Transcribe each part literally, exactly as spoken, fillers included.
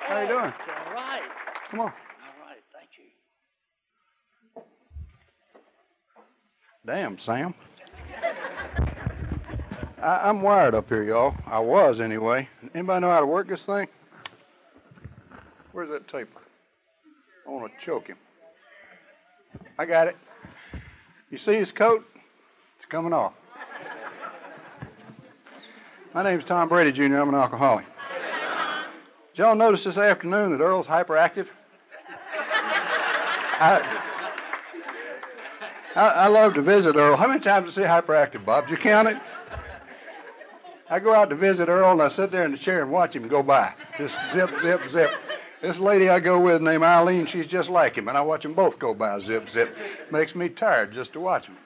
How you doing? All right. Come on. All right, thank you. Damn, Sam. I, I'm wired up here, y'all. I was, anyway. Anybody know how to work this thing? Where's that taper? I want to choke him. I got it. You see his coat? It's coming off. My name's Tom Brady, Junior I'm an alcoholic. Did y'all notice this afternoon that Earl's hyperactive? I, I, I love to visit Earl. How many times did you say hyperactive, Bob? Did you count it? I go out to visit Earl, and I sit there in the chair and watch him go by. Just zip, zip, zip. This lady I go with named Eileen, she's just like him, and I watch them both go by, zip, zip. Makes me tired just to watch them.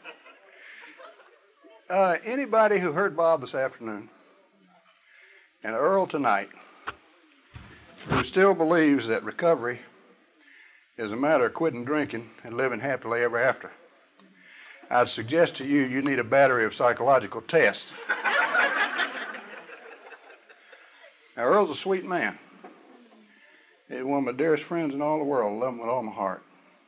Uh, anybody who heard Bob this afternoon and Earl tonight who still believes that recovery is a matter of quitting drinking and living happily ever after, I'd suggest to you you need a battery of psychological tests. Now, Earl's a sweet man. He's one of my dearest friends in all the world. I love him with all my heart.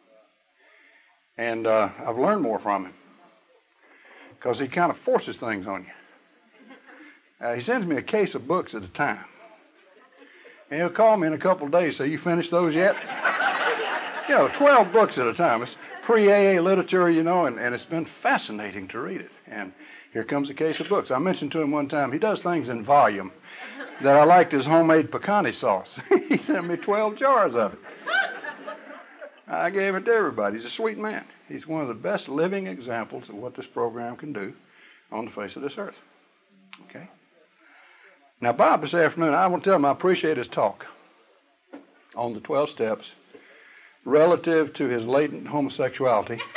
And uh, I've learned more from him because he kind of forces things on you. Uh, he sends me a case of books at a time. And he'll call me in a couple of days and say, you finished those yet? You know, twelve books at a time. It's pre-A A literature, you know, and, and it's been fascinating to read it. And here comes a case of books. I mentioned to him one time, he does things in volume that I liked his homemade pecani sauce. He sent me twelve jars of it. I gave it to everybody. He's a sweet man. He's one of the best living examples of what this program can do on the face of this earth. Okay? Now, Bob, this afternoon, I want to tell him I appreciate his talk on the twelve steps relative to his latent homosexuality. Not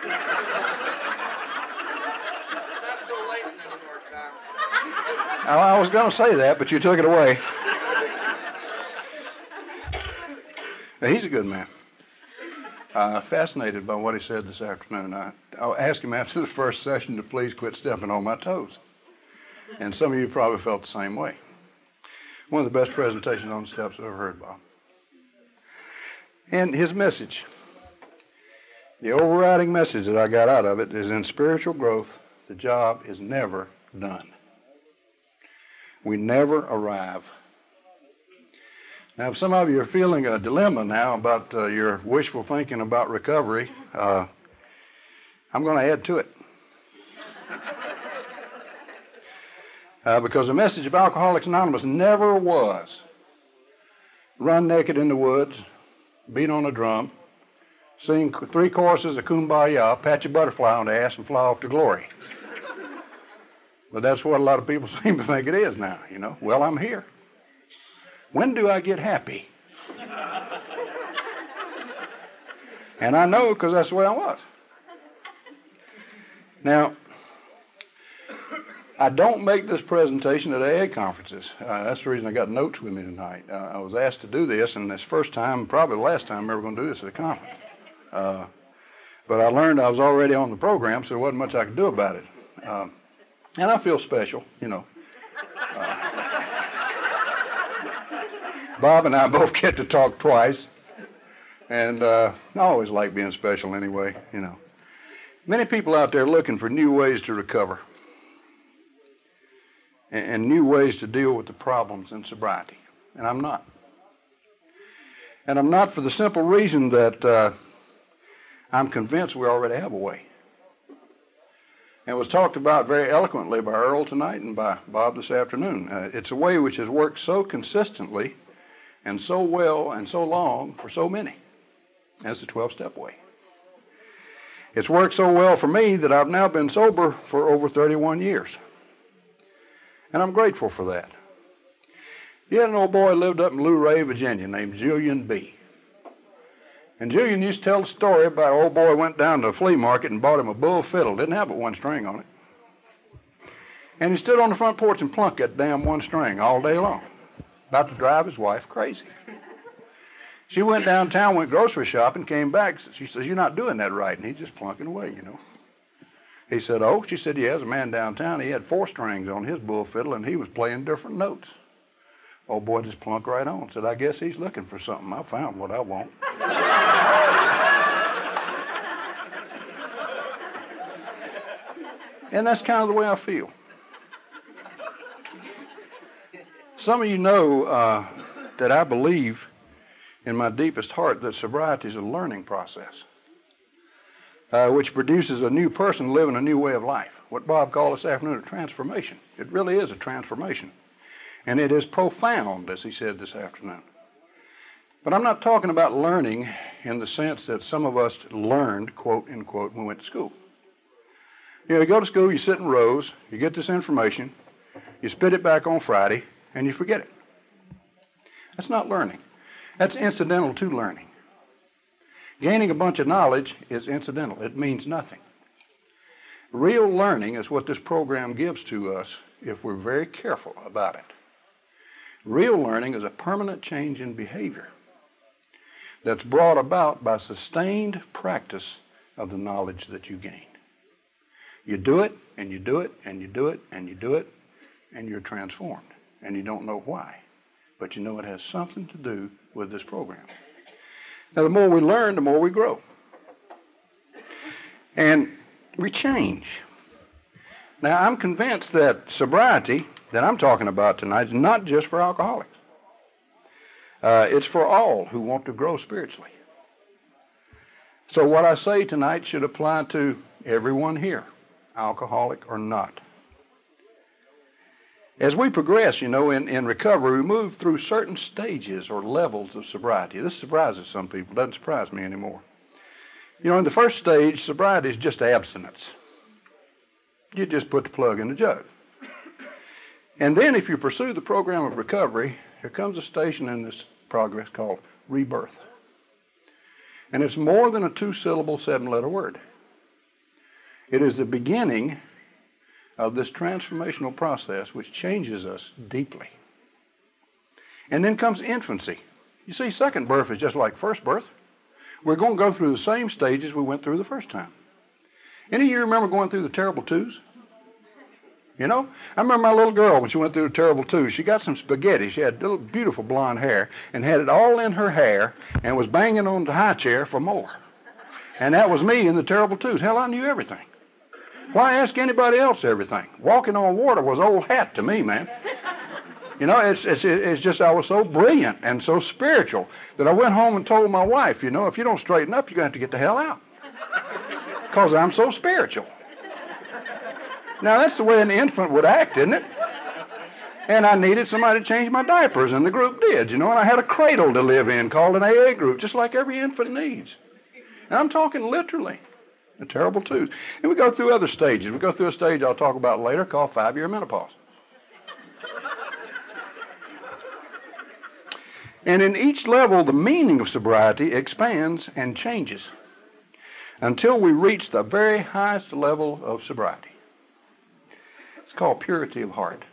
so latent anymore, Tom. Now, I was going to say that, but you took it away. Now, he's a good man. Uh, fascinated by what he said this afternoon. I, I asked him after the first session to please quit stepping on my toes. And some of you probably felt the same way. One of the best presentations on the steps I've ever heard, Bob. And his message, the overriding message that I got out of it is in spiritual growth, the job is never done. We never arrive. Now, if some of you are feeling a dilemma now about uh, your wishful thinking about recovery, uh, I'm going to add to it. Uh, because the message of Alcoholics Anonymous never was run naked in the woods, beat on a drum, sing three choruses of Kumbaya, pat your butterfly on the ass, and fly off to glory. But that's what a lot of people seem to think it is now, you know. Well, I'm here. When do I get happy? And I know because that's the way I was. Now, I don't make this presentation at A A conferences. Uh, that's the reason I got notes with me tonight. Uh, I was asked to do this, and this first time, probably the last time I'm ever going to do this at a conference. Uh, but I learned I was already on the program, so there wasn't much I could do about it. Um, and I feel special, you know. Uh, Bob and I both get to talk twice, and uh, I always like being special anyway, you know. Many people out there looking for new ways to recover and, and new ways to deal with the problems in sobriety, and I'm not. And I'm not for the simple reason that uh, I'm convinced we already have a way. And it was talked about very eloquently by Earl tonight and by Bob this afternoon. Uh, it's a way which has worked so consistently and so well and so long for so many as the twelve-step way. It's worked so well for me that I've now been sober for over thirty-one years. And I'm grateful for that. You had an old boy who lived up in Luray, Virginia, named Julian B. And Julian used to tell a story about an old boy who went down to a flea market and bought him a bull fiddle. Didn't have but one string on it. And he stood on the front porch and plunked that damn one string all day long, about to drive his wife crazy. She went downtown, went grocery shopping, came back. She says, "You're not doing that right." And he's just plunking away, you know. He said, "Oh." She said, "Yeah, there's a man downtown. He had four strings on his bull fiddle, and he was playing different notes." Old boy just plunked right on. Said, I guess he's looking for something. I found what I want. And that's kind of the way I feel. Some of you know uh, that I believe in my deepest heart that sobriety is a learning process, uh, which produces a new person living a new way of life. What Bob called this afternoon a transformation. It really is a transformation. And it is profound, as he said this afternoon. But I'm not talking about learning in the sense that some of us learned, quote, unquote, when we went to school. You know, you go to school, you sit in rows, you get this information, you spit it back on Friday, and you forget it. That's not learning. That's incidental to learning. Gaining a bunch of knowledge is incidental. It means nothing. Real learning is what this program gives to us if we're very careful about it. Real learning is a permanent change in behavior that's brought about by sustained practice of the knowledge that you gain. You do it, and you do it, and you do it, and you do it, and you're transformed. And you don't know why, but you know it has something to do with this program. Now, the more we learn, the more we grow. And we change. Now, I'm convinced that sobriety that I'm talking about tonight is not just for alcoholics. Uh, it's for all who want to grow spiritually. So what I say tonight should apply to everyone here, alcoholic or not. As we progress, you know, in, in recovery, we move through certain stages or levels of sobriety. This surprises some people. It doesn't surprise me anymore. You know, in the first stage, sobriety is just abstinence. You just put the plug in the jug. And then if you pursue the program of recovery, here comes a station in this progress called rebirth. And it's more than a two-syllable, seven-letter word. It is the beginning of this transformational process which changes us deeply. And then comes infancy. You see, second birth is just like first birth. We're going to go through the same stages we went through the first time. Any of you remember going through the terrible twos? You know, I remember my little girl when she went through the terrible twos. She got some spaghetti. She had little beautiful blonde hair and had it all in her hair and was banging on the high chair for more. And that was me in the terrible twos. Hell, I knew everything. Why ask anybody else everything? Walking on water was old hat to me, man. You know, it's, it's, it's just I was so brilliant and so spiritual that I went home and told my wife, you know, if you don't straighten up, you're going to have to get the hell out. Because I'm so spiritual. Now, that's the way an infant would act, isn't it? And I needed somebody to change my diapers, and the group did, you know, and I had a cradle to live in called an A A group, just like every infant needs. And I'm talking literally. The terrible twos. And we go through other stages. We go through a stage I'll talk about later called five-year menopause. And in each level, the meaning of sobriety expands and changes until we reach the very highest level of sobriety. It's called purity of heart.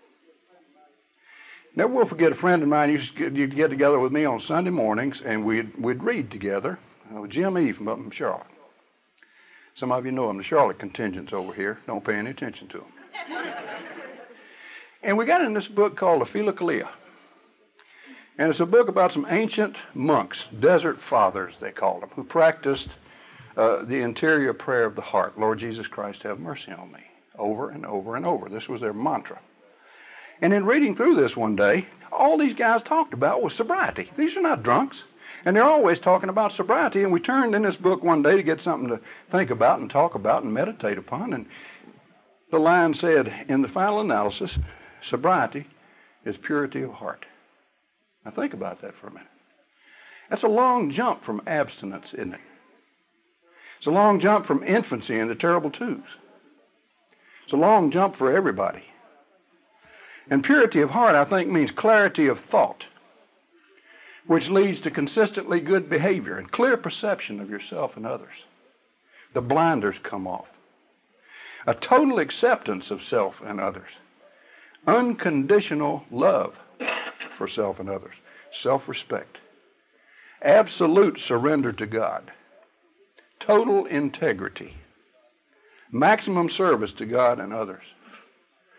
Never will forget a friend of mine used to get, get together with me on Sunday mornings, and we'd, we'd read together. Uh, Jim E. from up in Charlotte. Some of you know him. The Charlotte contingent's over here. Don't pay any attention to him. And we got in this book called the Philokalia. And it's a book about some ancient monks, desert fathers they called them, who practiced uh, the interior prayer of the heart. Lord Jesus Christ, have mercy on me. Over and over and over. This was their mantra. And in reading through this one day, all these guys talked about was sobriety. These are not drunks. And they're always talking about sobriety, and we turned in this book one day to get something to think about and talk about and meditate upon, and the line said, in the final analysis, sobriety is purity of heart. Now think about that for a minute. That's a long jump from abstinence, isn't it? It's a long jump from infancy and the terrible twos. It's a long jump for everybody. And purity of heart, I think, means clarity of thought, which leads to consistently good behavior and clear perception of yourself and others. The blinders come off. A total acceptance of self and others. Unconditional love for self and others. Self-respect. Absolute surrender to God. Total integrity. Maximum service to God and others.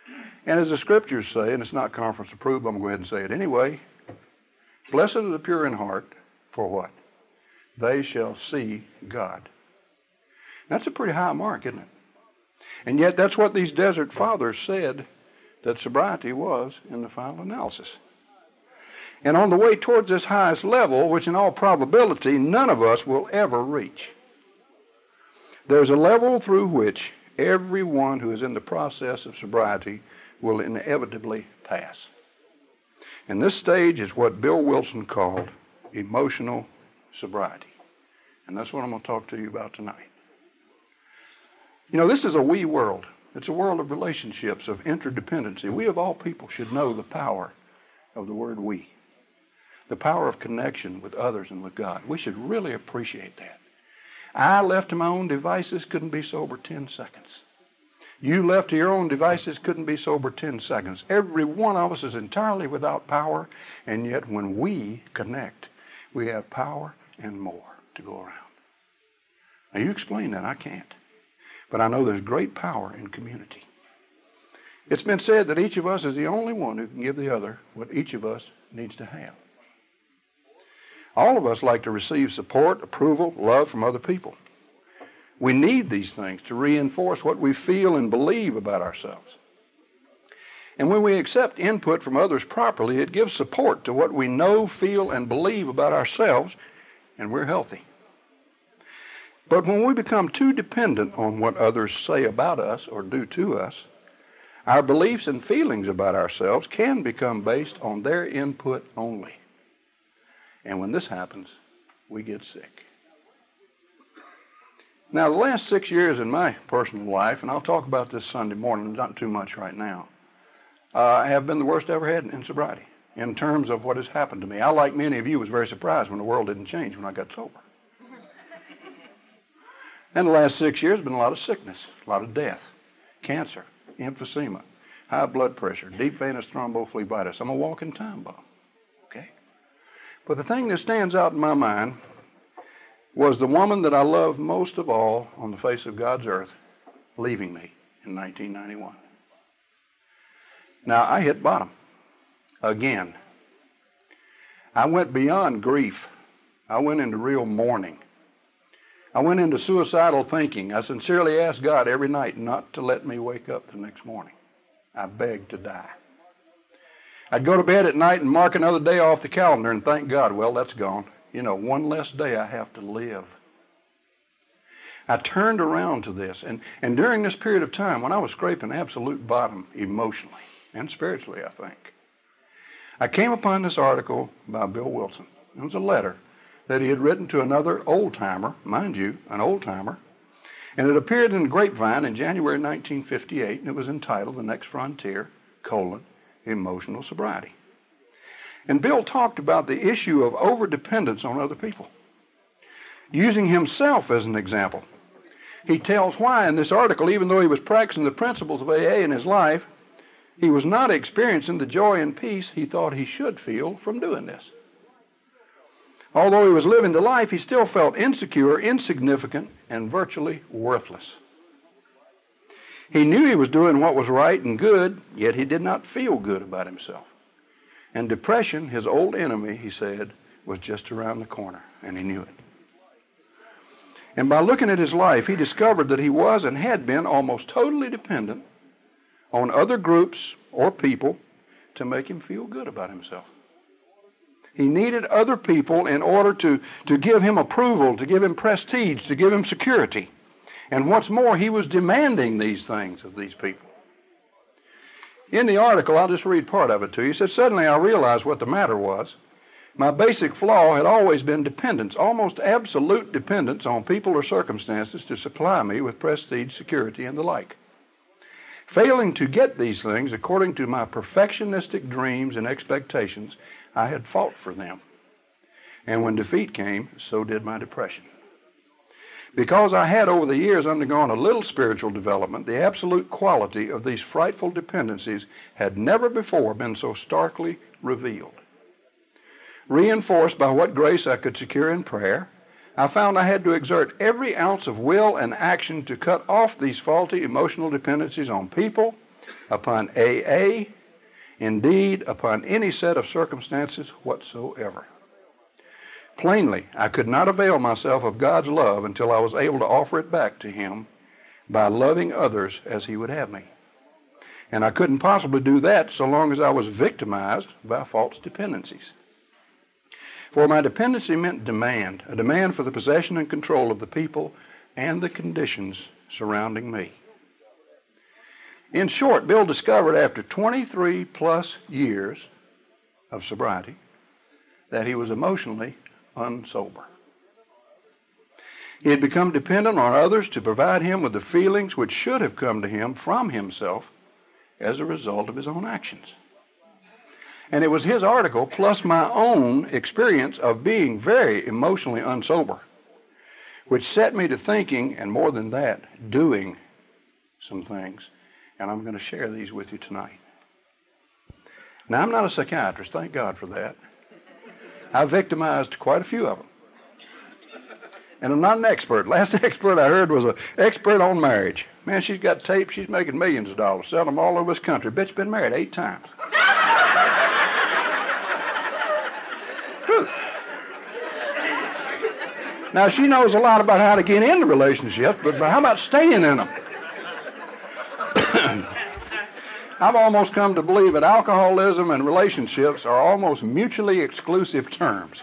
And as the scriptures say, and it's not conference approved, but I'm going to go ahead and say it anyway, blessed are the pure in heart, for what? They shall see God. That's a pretty high mark, isn't it? And yet that's what these desert fathers said that sobriety was in the final analysis. And on the way towards this highest level, which in all probability none of us will ever reach, there's a level through which everyone who is in the process of sobriety will inevitably pass. And this stage is what Bill Wilson called emotional sobriety. And that's what I'm going to talk to you about tonight. You know, this is a we world. It's a world of relationships, of interdependency. We of all people should know the power of the word we. The power of connection with others and with God. We should really appreciate that. I, left to my own devices, couldn't be sober ten seconds. You, left to your own devices, couldn't be sober ten seconds. Every one of us is entirely without power, and yet when we connect, we have power and more to go around. Now, you explain that. I can't. But I know there's great power in community. It's been said that each of us is the only one who can give the other what each of us needs to have. All of us like to receive support, approval, love from other people. We need these things to reinforce what we feel and believe about ourselves. And when we accept input from others properly, it gives support to what we know, feel, and believe about ourselves, and we're healthy. But when we become too dependent on what others say about us or do to us, our beliefs and feelings about ourselves can become based on their input only. And when this happens, we get sick. Now, the last six years in my personal life, and I'll talk about this Sunday morning, not too much right now, uh, have been the worst I ever had in sobriety in terms of what has happened to me. I, like many of you, was very surprised when the world didn't change when I got sober. And the last six years have been a lot of sickness, a lot of death, cancer, emphysema, high blood pressure, deep venous thrombophlebitis. I'm a walking time bomb, okay? But the thing that stands out in my mind was the woman that I loved most of all on the face of God's earth leaving me in nineteen ninety-one. Now, I hit bottom again. I went beyond grief. I went into real mourning. I went into suicidal thinking. I sincerely asked God every night not to let me wake up the next morning. I begged to die. I'd go to bed at night and mark another day off the calendar and thank God, well, that's gone. You know, one less day I have to live. I turned around to this, and, and during this period of time, when I was scraping absolute bottom emotionally and spiritually, I think, I came upon this article by Bill Wilson. It was a letter that he had written to another old-timer, mind you, an old-timer, and it appeared in the Grapevine in January nineteen fifty-eight, and it was entitled The Next Frontier, colon, Emotional Sobriety. And Bill talked about the issue of overdependence on other people, using himself as an example. He tells why in this article, even though he was practicing the principles of A A in his life, he was not experiencing the joy and peace he thought he should feel from doing this. Although he was living the life, he still felt insecure, insignificant, and virtually worthless. He knew he was doing what was right and good, yet he did not feel good about himself. And depression, his old enemy, he said, was just around the corner, and he knew it. And by looking at his life, he discovered that he was and had been almost totally dependent on other groups or people to make him feel good about himself. He needed other people in order to, to give him approval, to give him prestige, to give him security. And what's more, he was demanding these things of these people. In the article, I'll just read part of it to you. He said, suddenly I realized what the matter was. My basic flaw had always been dependence, almost absolute dependence on people or circumstances to supply me with prestige, security, and the like. Failing to get these things according to my perfectionistic dreams and expectations, I had fought for them. And when defeat came, so did my depression. Because I had over the years undergone a little spiritual development, the absolute quality of these frightful dependencies had never before been so starkly revealed. Reinforced by what grace I could secure in prayer, I found I had to exert every ounce of will and action to cut off these faulty emotional dependencies on people, upon A A, indeed upon any set of circumstances whatsoever. Plainly, I could not avail myself of God's love until I was able to offer it back to Him by loving others as He would have me. And I couldn't possibly do that so long as I was victimized by false dependencies. For my dependency meant demand, a demand for the possession and control of the people and the conditions surrounding me. In short, Bill discovered after twenty-three plus years of sobriety that he was emotionally unsober. He had become dependent on others to provide him with the feelings which should have come to him from himself as a result of his own actions. And it was his article, plus my own experience of being very emotionally unsober, which set me to thinking, and more than that, doing some things. And I'm going to share these with you tonight. Now, I'm not a psychiatrist, thank God for that. I victimized quite a few of them. And I'm not an expert. Last expert I heard was an expert on marriage. Man, she's got tapes. She's making millions of dollars, selling them all over this country. Bitch been married eight times. Truth. Now, she knows a lot about how to get into relationships, but, but how about staying in them? I've almost come to believe that alcoholism and relationships are almost mutually exclusive terms.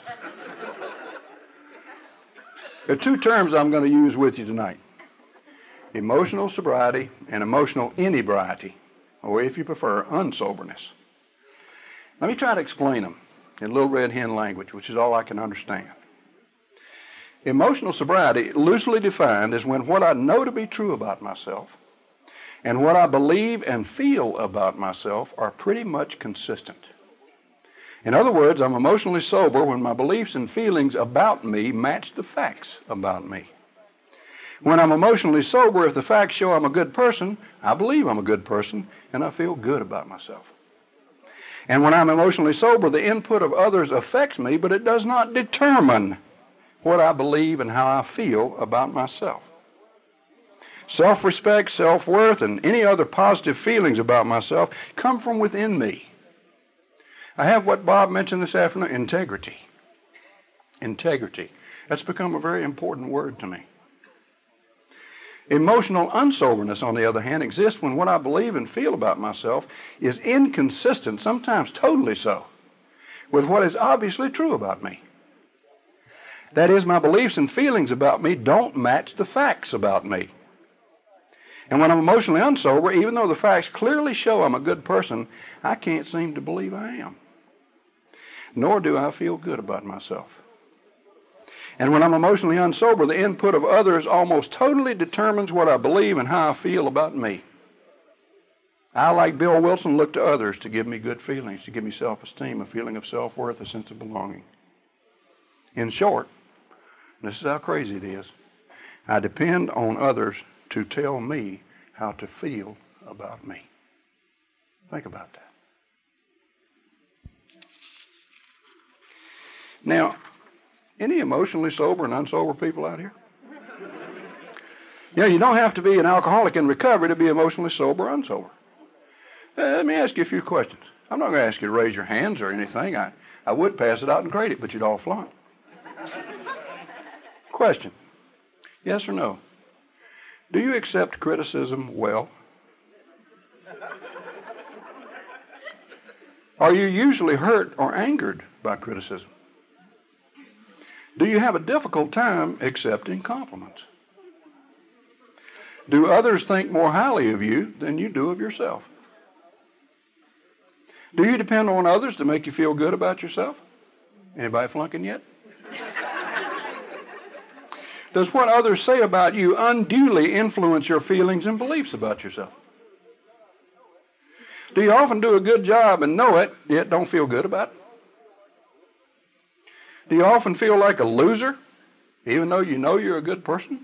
There are two terms I'm going to use with you tonight: emotional sobriety and emotional inebriety, or if you prefer, unsoberness. Let me try to explain them in Little Red Hen language, which is all I can understand. Emotional sobriety, loosely defined, is when what I know to be true about myself and what I believe and feel about myself are pretty much consistent. In other words, I'm emotionally sober when my beliefs and feelings about me match the facts about me. When I'm emotionally sober, if the facts show I'm a good person, I believe I'm a good person, and I feel good about myself. And when I'm emotionally sober, the input of others affects me, but it does not determine what I believe and how I feel about myself. Self-respect, self-worth, and any other positive feelings about myself come from within me. I have what Bob mentioned this afternoon, integrity. Integrity. That's become a very important word to me. Emotional unsoberness, on the other hand, exists when what I believe and feel about myself is inconsistent, sometimes totally so, with what is obviously true about me. That is, my beliefs and feelings about me don't match the facts about me. And when I'm emotionally unsober, even though the facts clearly show I'm a good person, I can't seem to believe I am. Nor do I feel good about myself. And when I'm emotionally unsober, the input of others almost totally determines what I believe and how I feel about me. I, like Bill Wilson, look to others to give me good feelings, to give me self-esteem, a feeling of self-worth, a sense of belonging. In short, this is how crazy it is, I depend on others to tell me how to feel about me. Think about that. Now, any emotionally sober and unsober people out here? You know, you don't have to be an alcoholic in recovery to be emotionally sober or unsober. Uh, let me ask you a few questions. I'm not going to ask you to raise your hands or anything. I, I would pass it out and grade it, but you'd all flunk. Question. Yes or no? Do you accept criticism well? Are you usually hurt or angered by criticism? Do you have a difficult time accepting compliments? Do others think more highly of you than you do of yourself? Do you depend on others to make you feel good about yourself? Anybody flunking yet? Does what others say about you unduly influence your feelings and beliefs about yourself? Do you often do a good job and know it, yet don't feel good about it? Do you often feel like a loser, even though you know you're a good person?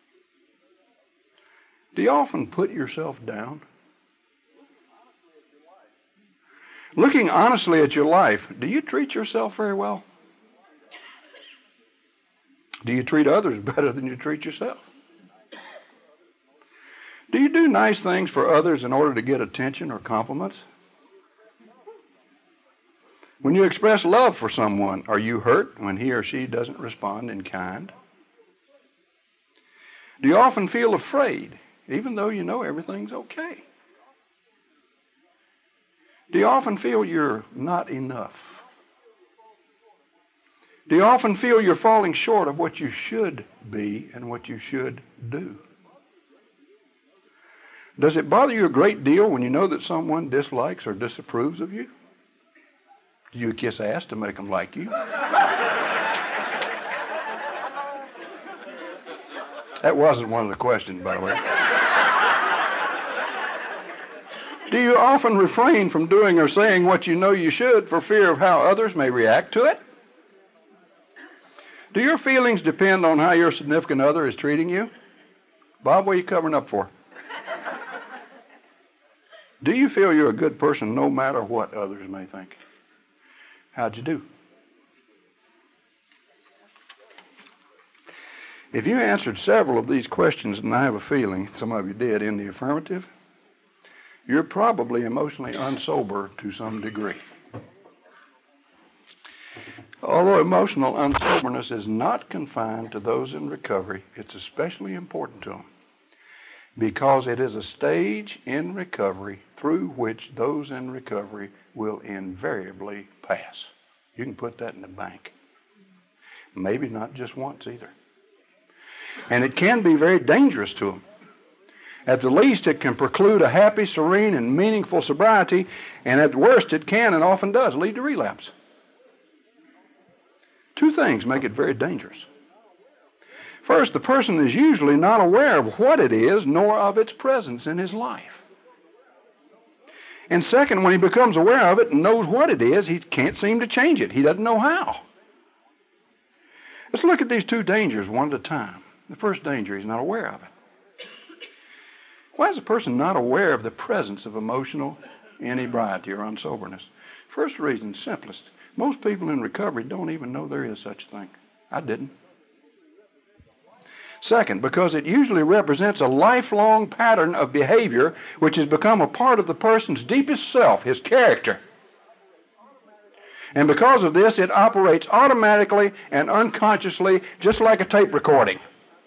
Do you often put yourself down? Looking honestly at your life, do you treat yourself very well? Do you treat others better than you treat yourself? Do you do nice things for others in order to get attention or compliments? When you express love for someone, are you hurt when he or she doesn't respond in kind? Do you often feel afraid, even though you know everything's okay? Do you often feel you're not enough? Do you often feel you're falling short of what you should be and what you should do? Does it bother you a great deal when you know that someone dislikes or disapproves of you? Do you kiss ass to make them like you? That wasn't one of the questions, by the way. Do you often refrain from doing or saying what you know you should for fear of how others may react to it? Do your feelings depend on how your significant other is treating you? Bob, what are you covering up for? Do you feel you're a good person no matter what others may think? How'd you do? If you answered several of these questions, and I have a feeling some of you did in the affirmative, you're probably emotionally unsober to some degree. Although emotional unsoberness is not confined to those in recovery, it's especially important to them because it is a stage in recovery through which those in recovery will invariably pass. You can put that in the bank. Maybe not just once either. And it can be very dangerous to them. At the least, it can preclude a happy, serene, and meaningful sobriety, and at worst, it can and often does lead to relapse. Two things make it very dangerous. First, the person is usually not aware of what it is, nor of its presence in his life. And second, when he becomes aware of it and knows what it is, he can't seem to change it. He doesn't know how. Let's look at these two dangers one at a time. The first danger, he's not aware of it. Why is a person not aware of the presence of emotional inebriety or unsoberness? First reason, simplest. Most people in recovery don't even know there is such a thing. I didn't. Second, because it usually represents a lifelong pattern of behavior which has become a part of the person's deepest self, his character. And because of this, it operates automatically and unconsciously, just like a tape recording.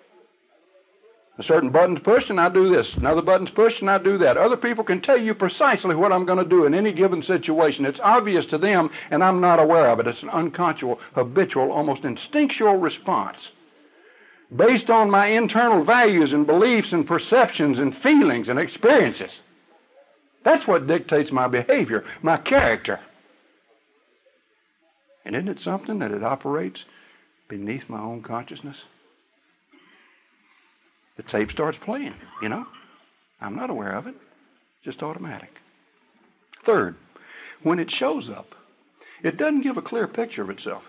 A certain button's pushed and I do this. Another button's pushed and I do that. Other people can tell you precisely what I'm going to do in any given situation. It's obvious to them and I'm not aware of it. It's an unconscious, habitual, almost instinctual response based on my internal values and beliefs and perceptions and feelings and experiences. That's what dictates my behavior, my character. And isn't it something that it operates beneath my own consciousness? The tape starts playing, you know. I'm not aware of it. Just automatic. Third, when it shows up, it doesn't give a clear picture of itself.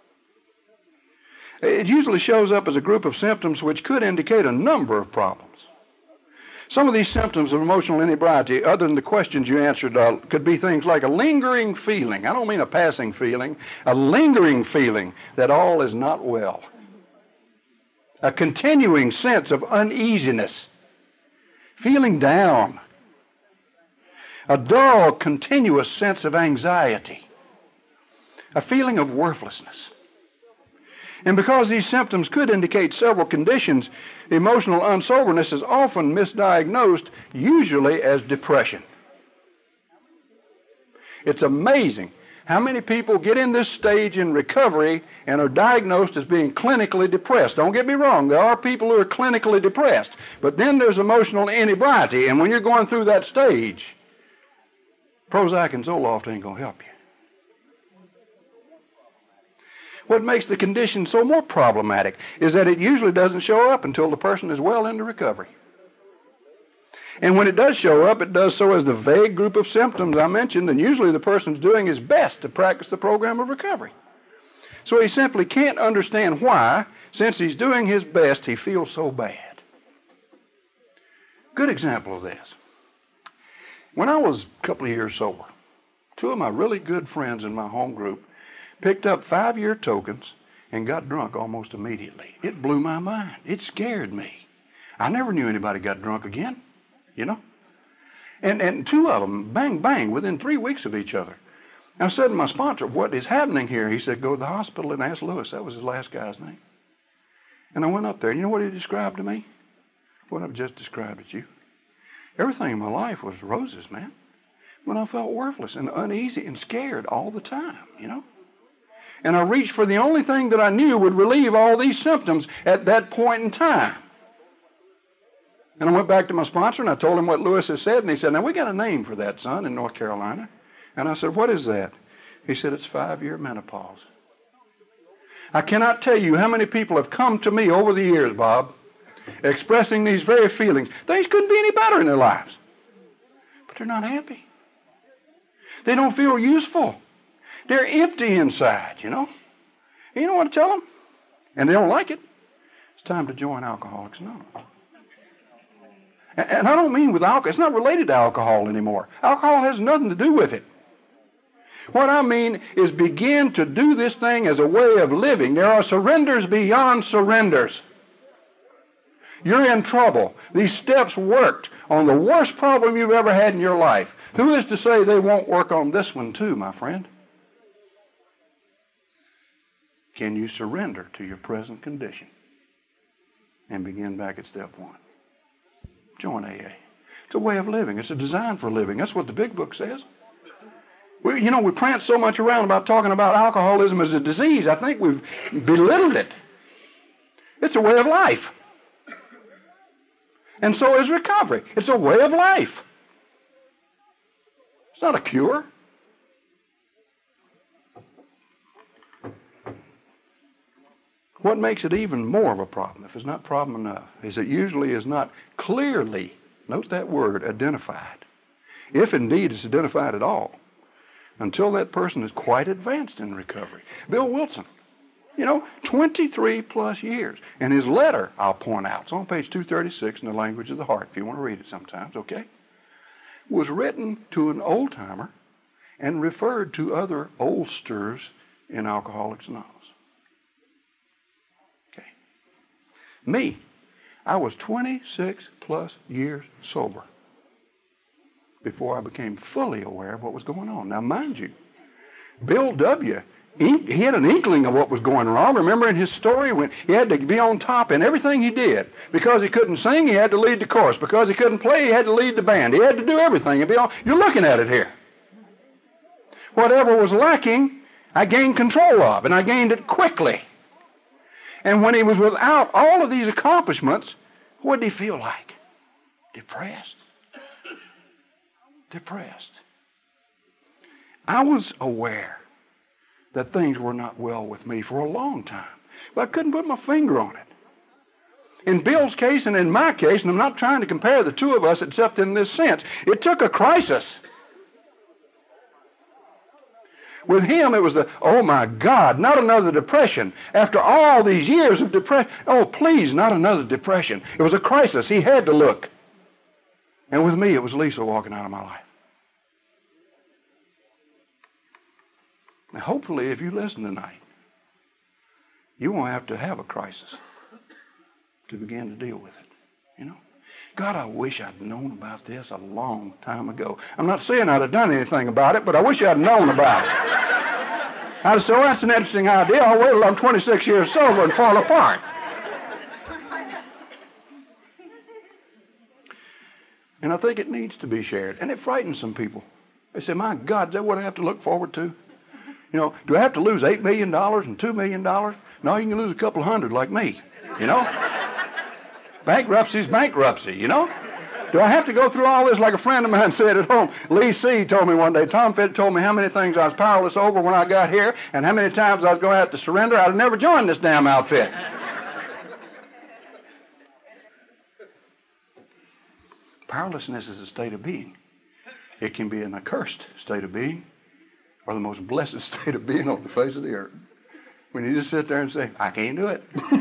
It usually shows up as a group of symptoms which could indicate a number of problems. Some of these symptoms of emotional inebriety, other than the questions you answered, uh, could be things like a lingering feeling. I don't mean a passing feeling. A lingering feeling that all is not well. A continuing sense of uneasiness. Feeling down. A dull, continuous sense of anxiety. A feeling of worthlessness. And because these symptoms could indicate several conditions, emotional unsoberness is often misdiagnosed, usually as depression. It's amazing how many people get in this stage in recovery and are diagnosed as being clinically depressed. Don't get me wrong, there are people who are clinically depressed, but then there's emotional inebriety, and when you're going through that stage, Prozac and Zoloft ain't going to help you. What makes the condition so more problematic is that it usually doesn't show up until the person is well into recovery. And when it does show up, it does so as the vague group of symptoms I mentioned, and usually the person's doing his best to practice the program of recovery. So he simply can't understand why, since he's doing his best, he feels so bad. Good example of this. When I was a couple of years sober, two of my really good friends in my home group picked up five-year tokens and got drunk almost immediately. It blew my mind. It scared me. I never knew anybody got drunk again. you know? And, and two of them, bang, bang, within three weeks of each other. And I said to my sponsor, what is happening here? He said, go to the hospital and ask Lewis. That was his last guy's name. And I went up there, and you know what he described to me? What I've just described to you. Everything in my life was roses, man. When I felt worthless and uneasy and scared all the time, you know? And I reached for the only thing that I knew would relieve all these symptoms at that point in time. And I went back to my sponsor and I told him what Lewis had said, and he said, now we got a name for that, son, in North Carolina. And I said, what is that? He said, it's five-year menopause. I cannot tell you how many people have come to me over the years, Bob, expressing these very feelings. Things couldn't be any better in their lives. But they're not happy. They don't feel useful. They're empty inside, you know. And you know what I tell them? And they don't like it. It's time to join Alcoholics Anonymous. And, and I don't mean with alcohol. It's not related to alcohol anymore. Alcohol has nothing to do with it. What I mean is begin to do this thing as a way of living. There are surrenders beyond surrenders. You're in trouble. These steps worked on the worst problem you've ever had in your life. Who is to say they won't work on this one too, my friend? Can you surrender to your present condition and begin back at step one? Join A A. It's a way of living. It's a design for living. That's what the big book says. We, you know, we prance so much around about talking about alcoholism as a disease. I think we've belittled it. It's a way of life. And so is recovery. It's a way of life. It's not a cure. What makes it even more of a problem, if it's not problem enough, is it usually is not clearly, note that word, identified. If indeed it's identified at all, until that person is quite advanced in recovery. Bill Wilson, you know, twenty-three plus years. And his letter, I'll point out, it's on page two thirty-six in the Language of the Heart, if you want to read it sometimes, okay? Was written to an old-timer and referred to other oldsters in Alcoholics Anonymous. Okay. Me, I was twenty-six plus years sober before I became fully aware of what was going on. Now, mind you, Bill W., he had an inkling of what was going wrong. Remember in his story when he had to be on top in everything he did. Because he couldn't sing, he had to lead the chorus. Because he couldn't play, he had to lead the band. He had to do everything. Be on. You're looking at it here. Whatever was lacking, I gained control of, and I gained it quickly. And when he was without all of these accomplishments, what did he feel like? Depressed. Depressed. I was aware that things were not well with me for a long time, but I couldn't put my finger on it. In Bill's case and in my case, and I'm not trying to compare the two of us except in this sense, it took a crisis. With him, it was the, oh my God, not another depression. After all these years of depression, oh please, not another depression. It was a crisis. He had to look. And with me, it was Lisa walking out of my life. Now, hopefully, if you listen tonight, you won't have to have a crisis to begin to deal with it. You know? God, I wish I'd known about this a long time ago. I'm not saying I'd have done anything about it, but I wish I'd known about it. I'd say, oh, that's an interesting idea. I'll wait till I'm twenty-six years sober and fall apart. And I think it needs to be shared. And it frightens some people. They say, my God, is that what I have to look forward to? You know, do I have to lose eight million dollars and two million dollars? No, you can lose a couple hundred like me, you know? Bankruptcy's bankruptcy, you know? Do I have to go through all this like a friend of mine said at home? Lee C. told me one day, Tom Fitt told me how many things I was powerless over when I got here and how many times I was going to have to surrender. I'd have never joined this damn outfit. Powerlessness is a state of being. It can be an accursed state of being or the most blessed state of being on the face of the earth. When you just sit there and say, I can't do it.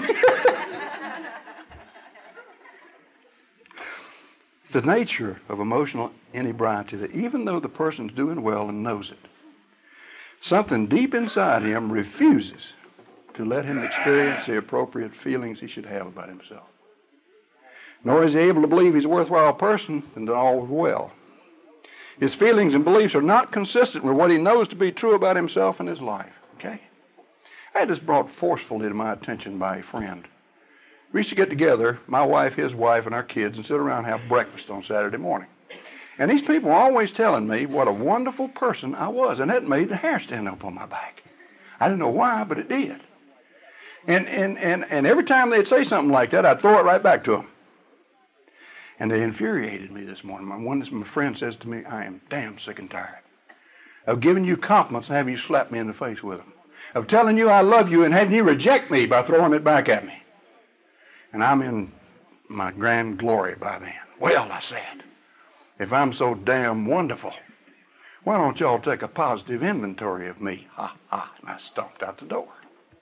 The nature of emotional inebriety that even though the person's doing well and knows it, something deep inside him refuses to let him experience the appropriate feelings he should have about himself. nor is he able to believe he's a worthwhile person, and that all is well. His feelings and beliefs are not consistent with what he knows to be true about himself and his life. Okay? I had this brought forcefully to my attention by a friend. We used to get together, my wife, his wife, and our kids, and sit around and have breakfast on Saturday morning. And these people were always telling me what a wonderful person I was, and that made the hair stand up on my back. I didn't know why, but it did. And, and, and, and every time they'd say something like that, I'd throw it right back to them. And they infuriated me this morning. My, one, my friend says to me, I am damn sick and tired of giving you compliments and having you slap me in the face with them, of telling you I love you and having you reject me by throwing it back at me. And I'm in my grand glory by then. Well, I said, if I'm so damn wonderful, why don't y'all take a positive inventory of me? Ha, ha. And I stomped out the door.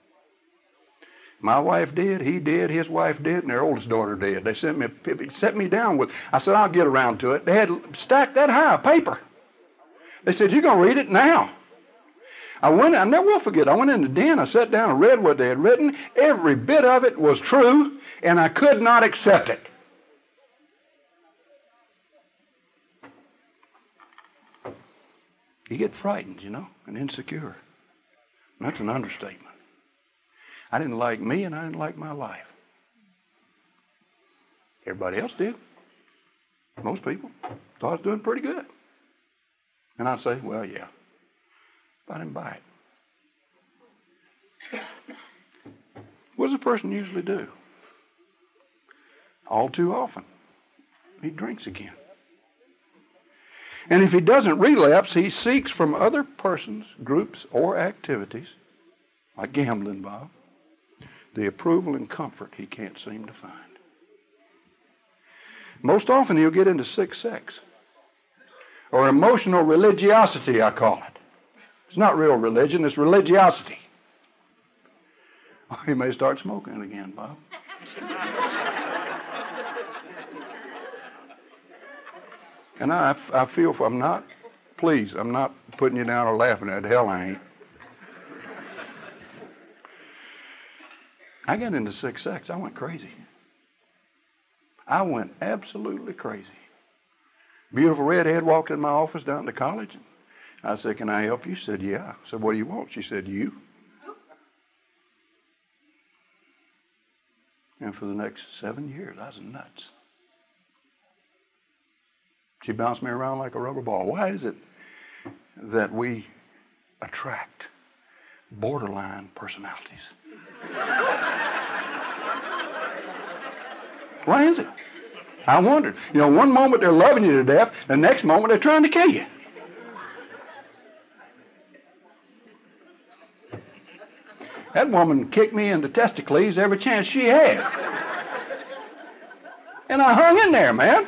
My wife did, he did, his wife did, and their oldest daughter did. They sent me, set me down with, I said, I'll get around to it. They had stacked that high of paper. They said, you're going to read it now. I went, I never will forget, I went in the den, I sat down and read what they had written. Every bit of it was true, and I could not accept it. You get frightened, you know, and insecure. That's an understatement. I didn't like me, and I didn't like my life. Everybody else did. Most people thought I was doing pretty good. And I'd say, well, yeah. But I didn't buy it. What does a person usually do? All too often, he drinks again. And if he doesn't relapse, he seeks from other persons, groups, or activities, like gambling, Bob, the approval and comfort he can't seem to find. Most often he'll get into sick sex, or emotional religiosity, I call it. It's not real religion, it's religiosity. Oh, he may start smoking again, Bob. And I, I feel for, I'm not, please, I'm not putting you down or laughing at it. Hell, I ain't. I got into sick sex. I went crazy. I went absolutely crazy. Beautiful redhead walked in my office down to college. I said, can I help you? She said, yeah. I said, what do you want? She said, you. And for the next seven years, I was nuts. She bounced me around like a rubber ball. Why is it that we attract borderline personalities? Why is it? I wondered. You know, one moment they're loving you to death, the next moment they're trying to kill you. That woman kicked me in the testicles every chance she had. And I hung in there, man.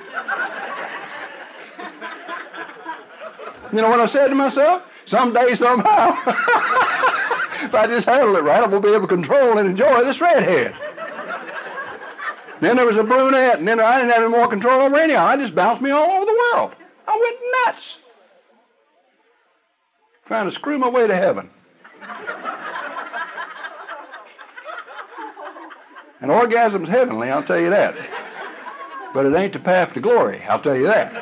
You know what I said to myself? Someday, somehow, if I just handle it right, I will be able to control and enjoy this redhead. Then there was a brunette, and then I didn't have any more control over anyhow. I just bounced me all over the world. I went nuts. Trying to screw my way to heaven. And orgasm's heavenly, I'll tell you that. But it ain't the path to glory, I'll tell you that.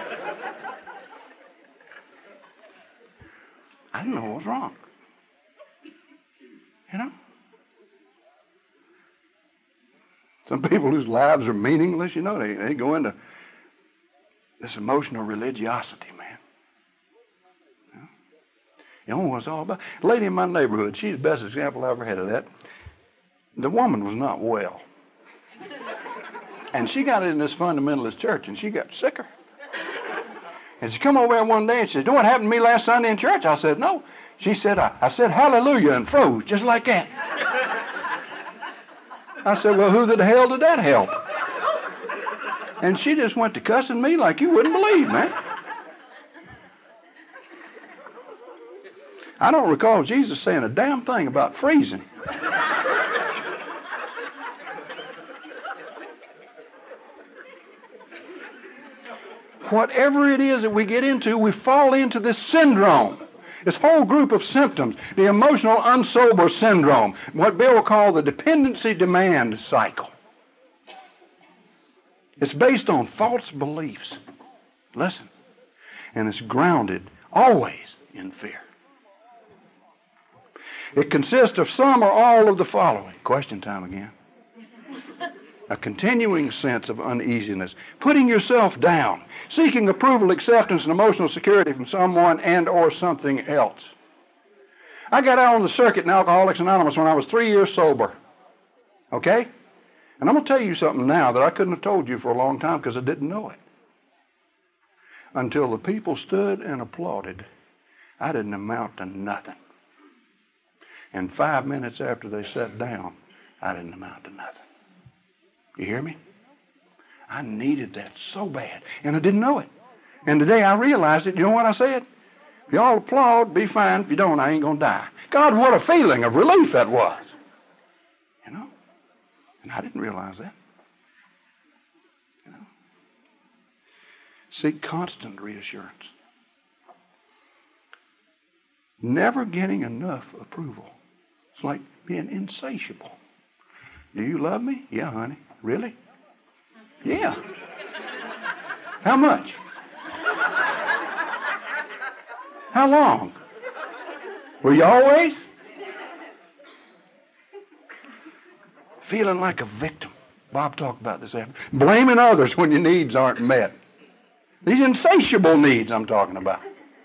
I didn't know what was wrong. You know? Some people whose lives are meaningless, you know, they, they go into this emotional religiosity, man. You know? You know what it's all about? A lady in my neighborhood, she's the best example I ever had of that. The woman was not well. And she got in this fundamentalist church, and she got sicker. And she come over there one day and she said, you know what happened to me last Sunday in church? I said, no. She said, I, I said hallelujah and froze just like that. I said, well, who the hell did that help? And she just went to cussing me like you wouldn't believe, man. I don't recall Jesus saying a damn thing about freezing. Whatever it is that we get into, we fall into this syndrome. This whole group of symptoms, the emotional unsober syndrome, what Bill called the dependency demand cycle. It's based on false beliefs. Listen. And it's grounded always in fear. It consists of some or all of the following. Question time again. A continuing sense of uneasiness, putting yourself down, seeking approval, acceptance, and emotional security from someone and or something else. I got out on the circuit in Alcoholics Anonymous when I was three years sober. Okay? And I'm going to tell you something now that I couldn't have told you for a long time because I didn't know it. Until the people stood and applauded, I didn't amount to nothing. And five minutes after they sat down, I didn't amount to nothing. You hear me? I needed that so bad, and I didn't know it. And today I realized it. You know what I said? If y'all applaud, be fine. If you don't, I ain't going to die. God, what a feeling of relief that was. You know? And I didn't realize that. You know? Seek constant reassurance. Never getting enough approval. It's like being insatiable. Do you love me? Yeah, honey. Really? Yeah. How much? How long? Were you always? Feeling like a victim. Bob talked about this after. Blaming others when your needs aren't met. These insatiable needs I'm talking about.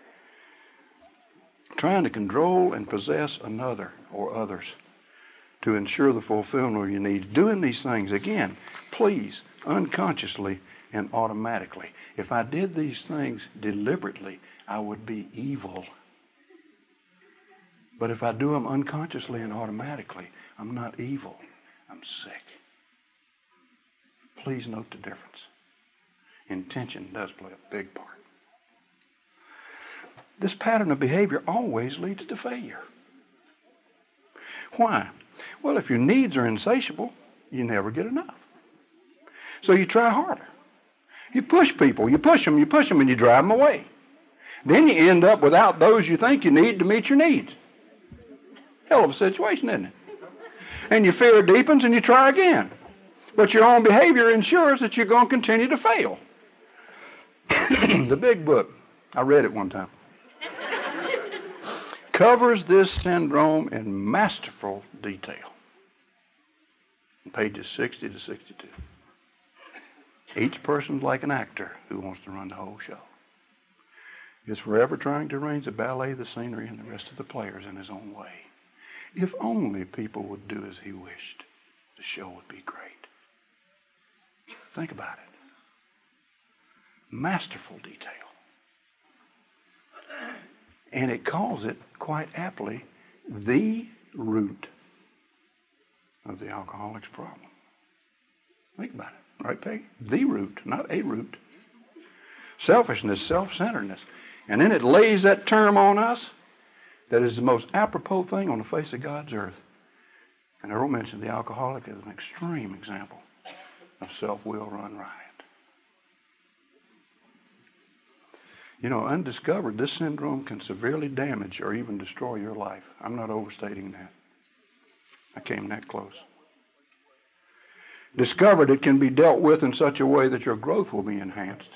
Trying to control and possess another or others to ensure the fulfillment of your needs. Doing these things, again, please, unconsciously and automatically. If I did these things deliberately, I would be evil. But if I do them unconsciously and automatically, I'm not evil. I'm sick. Please note the difference. Intention does play a big part. This pattern of behavior always leads to failure. Why? Well, if your needs are insatiable, you never get enough. So you try harder. You push people, you push them, you push them, and you drive them away. Then you end up without those you think you need to meet your needs. Hell of a situation, isn't it? And your fear deepens and you try again. But your own behavior ensures that you're going to continue to fail. The Big Book, I read it one time, covers this syndrome in masterful detail. Pages sixty to sixty-two. Each person's like an actor who wants to run the whole show. He's forever trying to arrange the ballet, the scenery, and the rest of the players in his own way. If only people would do as he wished, the show would be great. Think about it. Masterful detail. And it calls it, quite aptly, the root of the alcoholic's problem. Think about it. Right, Peggy? The root, not a root. Selfishness, self-centeredness. And then it lays that term on us that is the most apropos thing on the face of God's earth. And I won't mention the alcoholic as an extreme example of self-will run riot. You know, undiscovered, this syndrome can severely damage or even destroy your life. I'm not overstating that. I came that close. Discovered, it can be dealt with in such a way that your growth will be enhanced.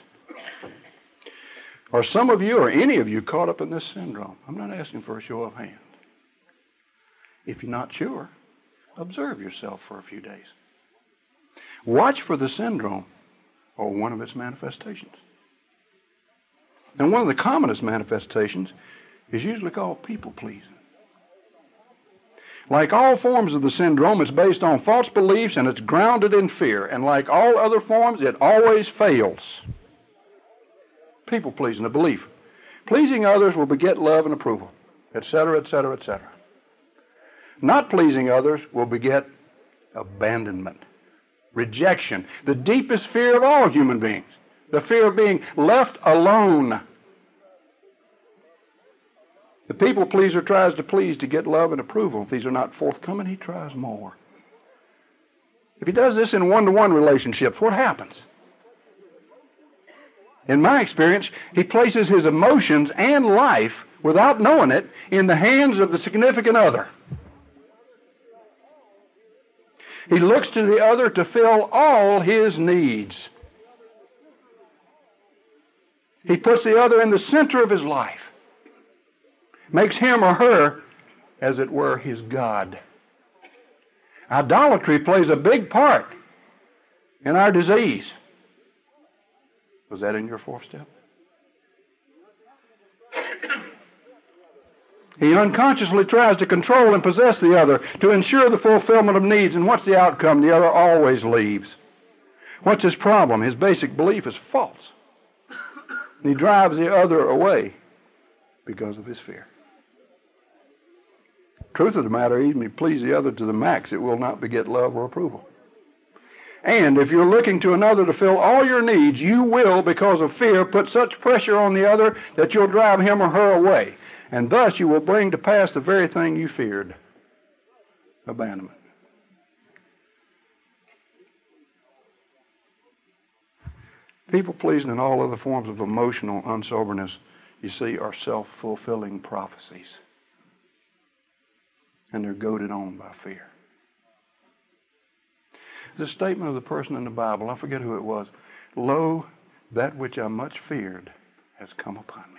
Are some of you or any of you caught up in this syndrome? I'm not asking for a show of hands. If you're not sure, observe yourself for a few days. Watch for the syndrome or one of its manifestations. And one of the commonest manifestations is usually called people-pleasing. Like all forms of the syndrome, it's based on false beliefs and it's grounded in fear. And like all other forms, it always fails. People-pleasing, a belief. Pleasing others will beget love and approval, et cetera, et cetera, et cetera. Not pleasing others will beget abandonment, rejection, the deepest fear of all human beings. The fear of being left alone. The people pleaser tries to please to get love and approval. If these are not forthcoming, he tries more. If he does this in one-to-one relationships, what happens? In my experience, he places his emotions and life, without knowing it, in the hands of the significant other. He looks to the other to fill all his needs. He puts the other in the center of his life. Makes him or her, as it were, his God. Idolatry plays a big part in our disease. Was that in your fourth step? He unconsciously tries to control and possess the other to ensure the fulfillment of needs. And what's the outcome? The other always leaves. What's his problem? His basic belief is false. And he drives the other away because of his fear. Truth of the matter, even if you please the other to the max, it will not beget love or approval. And if you're looking to another to fill all your needs, you will, because of fear, put such pressure on the other that you'll drive him or her away. And thus you will bring to pass the very thing you feared, abandonment. People-pleasing and all other forms of emotional unsoberness, you see, are self-fulfilling prophecies. And they're goaded on by fear. The statement of the person in the Bible, I forget who it was, "Lo, that which I much feared has come upon me."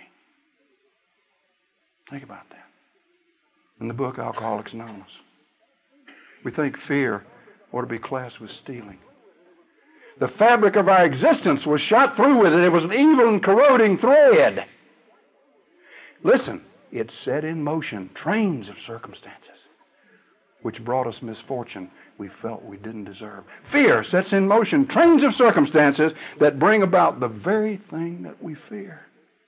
Think about that. In the book Alcoholics Anonymous. We think fear ought to be classed with stealing. The fabric of our existence was shot through with it. It was an evil and corroding thread. Listen, it set in motion trains of circumstances which brought us misfortune we felt we didn't deserve. Fear sets in motion trains of circumstances that bring about the very thing that we fear.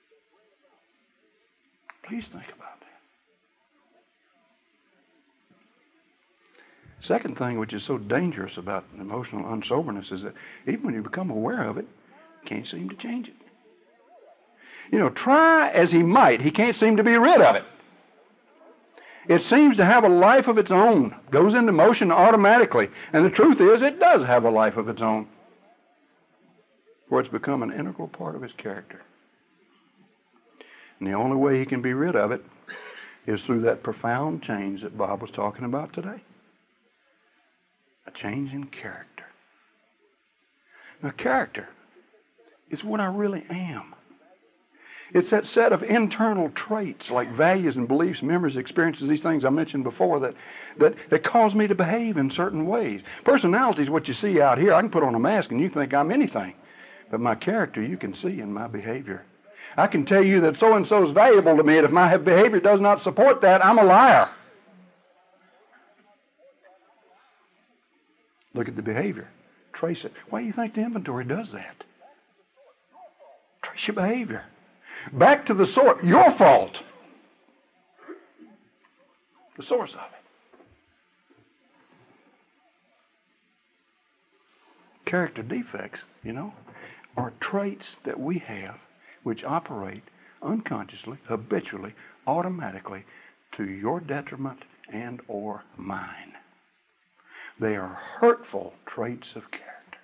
Please think about that. Second thing which is so dangerous about emotional unsoberness is that even when you become aware of it, you can't seem to change it. You know, try as he might, he can't seem to be rid of it. It seems to have a life of its own, goes into motion automatically. And the truth is, it does have a life of its own, for it's become an integral part of his character. And the only way he can be rid of it is through that profound change that Bob was talking about today. A change in character. Now, character is what I really am. It's that set of internal traits like values and beliefs, memories, experiences, these things I mentioned before that, that, that cause me to behave in certain ways. Personality is what you see out here. I can put on a mask and you think I'm anything. But my character you can see in my behavior. I can tell you that so-and-so is valuable to me, and if my behavior does not support that, I'm a liar. Look at the behavior. Trace it. Why do you think the inventory does that? Trace your behavior. Back to the source. Your fault. The source of it. Character defects, you know, are traits that we have which operate unconsciously, habitually, automatically to your detriment and or mine. They are hurtful traits of character.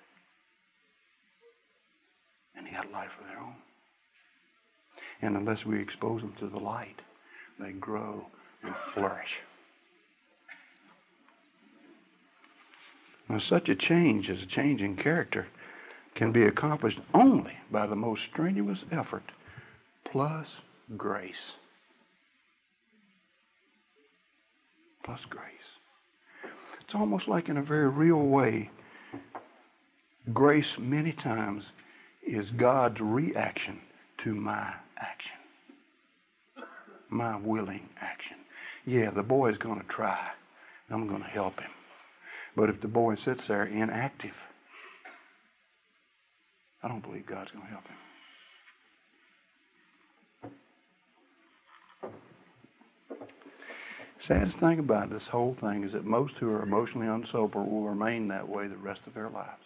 And they got life of their own. And unless we expose them to the light, they grow and flourish. Now, such a change as a change in character can be accomplished only by the most strenuous effort plus grace. Plus grace. It's almost like in a very real way, grace many times is God's reaction to my action. My willing action. Yeah, the boy's going to try. I'm going to help him. But if the boy sits there inactive, I don't believe God's going to help him. Saddest thing about this whole thing is that most who are emotionally unsober will remain that way the rest of their lives.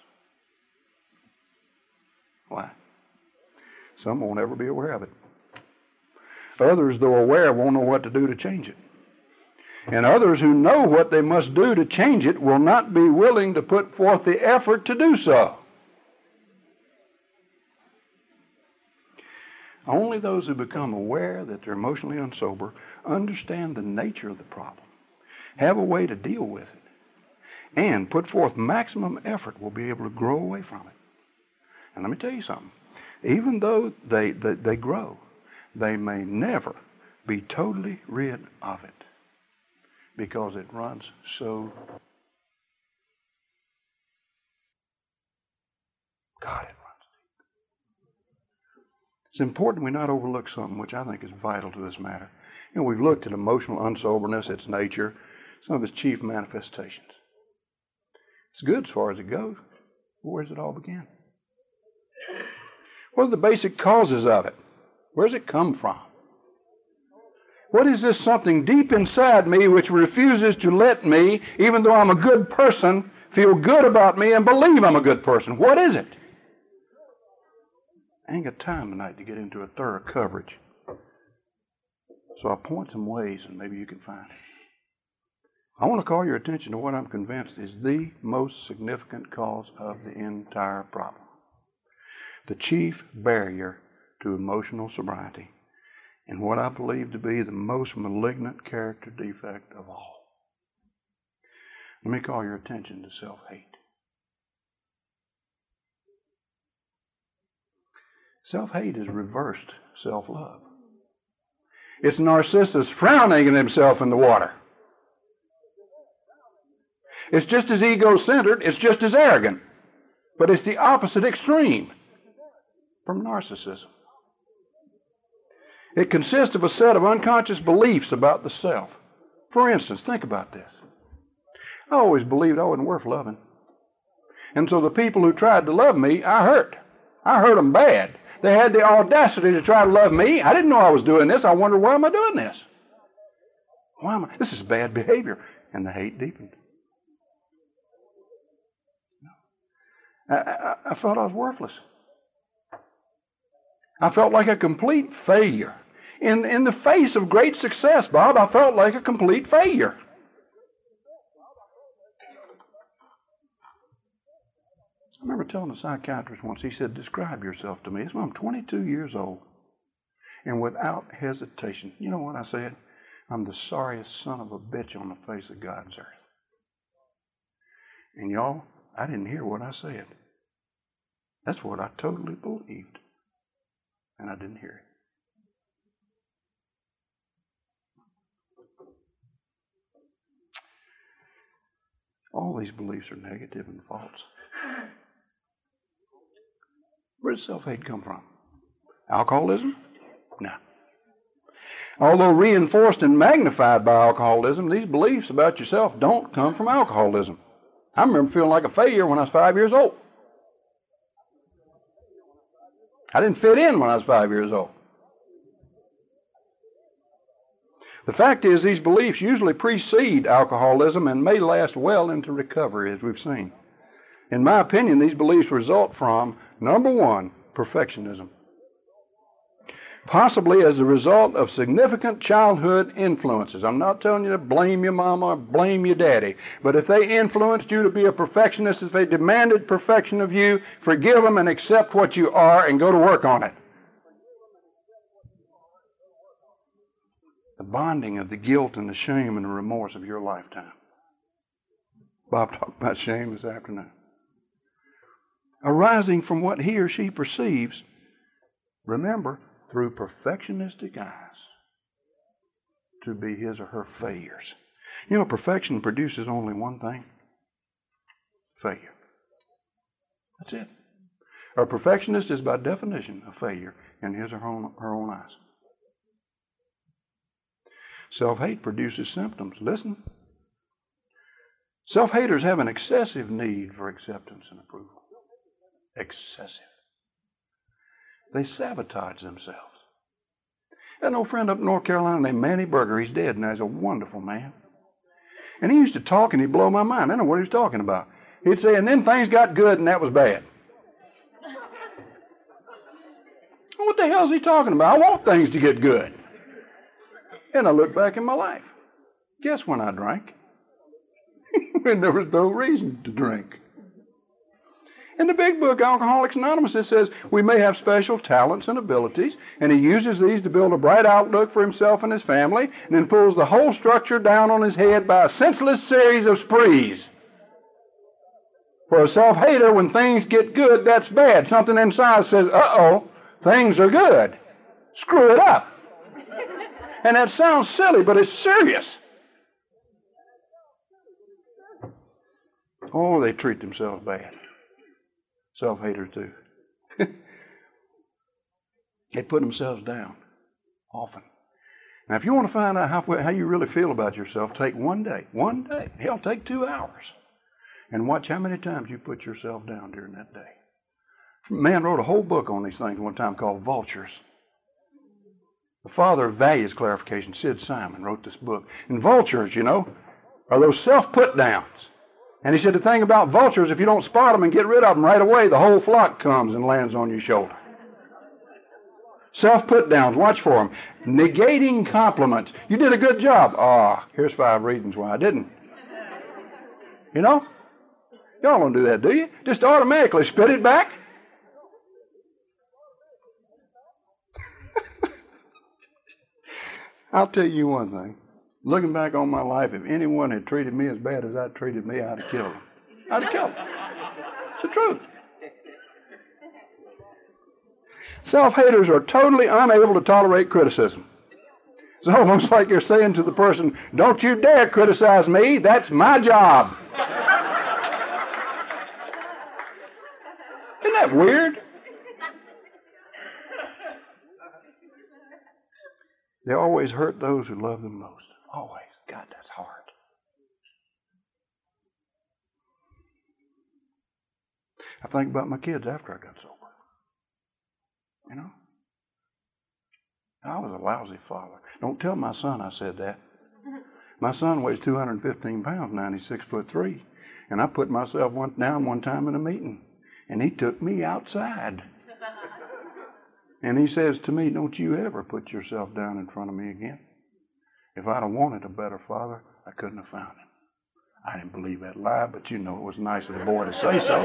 Why? Some won't ever be aware of it. Others, though aware, won't know what to do to change it. And others who know what they must do to change it will not be willing to put forth the effort to do so. Only those who become aware that they're emotionally unsober understand the nature of the problem, have a way to deal with it, and put forth maximum effort will be able to grow away from it. And let me tell you something. even though they, they, they grow, they may never be totally rid of it because it runs so. God, it runs deep. It's important we not overlook something which I think is vital to this matter. You know, we've looked at emotional unsoberness, its nature, some of its chief manifestations. It's good as far as it goes. But where does it all begin? What are the basic causes of it? Where does it come from? What is this something deep inside me which refuses to let me, even though I'm a good person, feel good about me and believe I'm a good person? What is it? I ain't got time tonight to get into a thorough coverage. So I'll point some ways and maybe you can find it. I want to call your attention to what I'm convinced is the most significant cause of the entire problem. The chief barrier to emotional sobriety, and what I believe to be the most malignant character defect of all. Let me call your attention to self-hate. Self-hate is reversed self-love. It's Narcissus frowning at himself in the water. It's just as ego-centered, it's just as arrogant, but it's the opposite extreme from narcissism. It consists of a set of unconscious beliefs about the self. For instance, think about this. I always believed I wasn't worth loving. And so the people who tried to love me, I hurt. I hurt them bad. They had the audacity to try to love me. I didn't know I was doing this. I wondered, why am I doing this? Why am I? This is bad behavior. And the hate deepened. I, I, I felt I was worthless. I felt like a complete failure. In, in the face of great success, Bob, I felt like a complete failure. I remember telling a psychiatrist once, he said, describe yourself to me. It's when I'm twenty-two years old. And without hesitation, you know what I said? I'm the sorriest son of a bitch on the face of God's earth. And y'all, I didn't hear what I said. That's what I totally believed. And I didn't hear it. All these beliefs are negative and false. Where does self-hate come from? Alcoholism? No. Although reinforced and magnified by alcoholism, these beliefs about yourself don't come from alcoholism. I remember feeling like a failure when I was five years old. I didn't fit in when I was five years old. The fact is, these beliefs usually precede alcoholism and may last well into recovery, as we've seen. In my opinion, these beliefs result from, number one, perfectionism. Possibly as a result of significant childhood influences. I'm not telling you to blame your mama or blame your daddy, but if they influenced you to be a perfectionist, if they demanded perfection of you, forgive them and accept what you are and go to work on it. The bonding of the guilt and the shame and the remorse of your lifetime. Bob talked about shame this afternoon. Arising from what he or she perceives, remember, through perfectionistic eyes, to be his or her failures. You know, perfection produces only one thing: failure. That's it. A perfectionist is by definition a failure in his or her own, her own eyes. Self-hate produces symptoms. Listen. Self-haters have an excessive need for acceptance and approval. Excessive. They sabotage themselves. I had an old friend up in North Carolina named Manny Berger. He's dead now. He's a wonderful man. And he used to talk and he'd blow my mind. I don't know what he was talking about. He'd say, and then things got good and that was bad. What the hell is he talking about? I want things to get good. And I look back in my life. Guess when I drank? When there was no reason to drink. In the big book, Alcoholics Anonymous, it says we may have special talents and abilities, and he uses these to build a bright outlook for himself and his family, and then pulls the whole structure down on his head by a senseless series of sprees. For a self-hater, when things get good, that's bad. Something inside says, uh-oh, things are good. Screw it up. And that sounds silly, but it's serious. Oh, they treat themselves bad. Self-haters do. They put themselves down often. Now, if you want to find out how, how you really feel about yourself, take one day. One day. Hell, take two hours. And watch how many times you put yourself down during that day. A man wrote a whole book on these things one time called Vultures. The father of values clarification, Sid Simon, wrote this book. And vultures, you know, are those self-put-downs. And he said the thing about vultures, if you don't spot them and get rid of them right away, the whole flock comes and lands on your shoulder. Self-put-downs, watch for them. Negating compliments. You did a good job. Ah, oh, here's five reasons why I didn't. You know? Y'all don't do that, do you? Just automatically spit it back. I'll tell you one thing. Looking back on my life, if anyone had treated me as bad as I treated me, I'd have killed them. I'd have killed them. It's the truth. Self-haters are totally unable to tolerate criticism. It's almost like you're saying to the person, don't you dare criticize me, that's my job. Isn't that weird? They always hurt those who love them most. Always. God, that's hard. I think about my kids after I got sober. You know? I was a lousy father. Don't tell my son I said that. My son weighs two hundred fifteen pounds, ninety-six foot three. And I put myself one, down one time in a meeting. And he took me outside. And he says to me, don't you ever put yourself down in front of me again. If I'd have wanted a better father, I couldn't have found him. I didn't believe that lie, but you know it was nice of the boy to say so.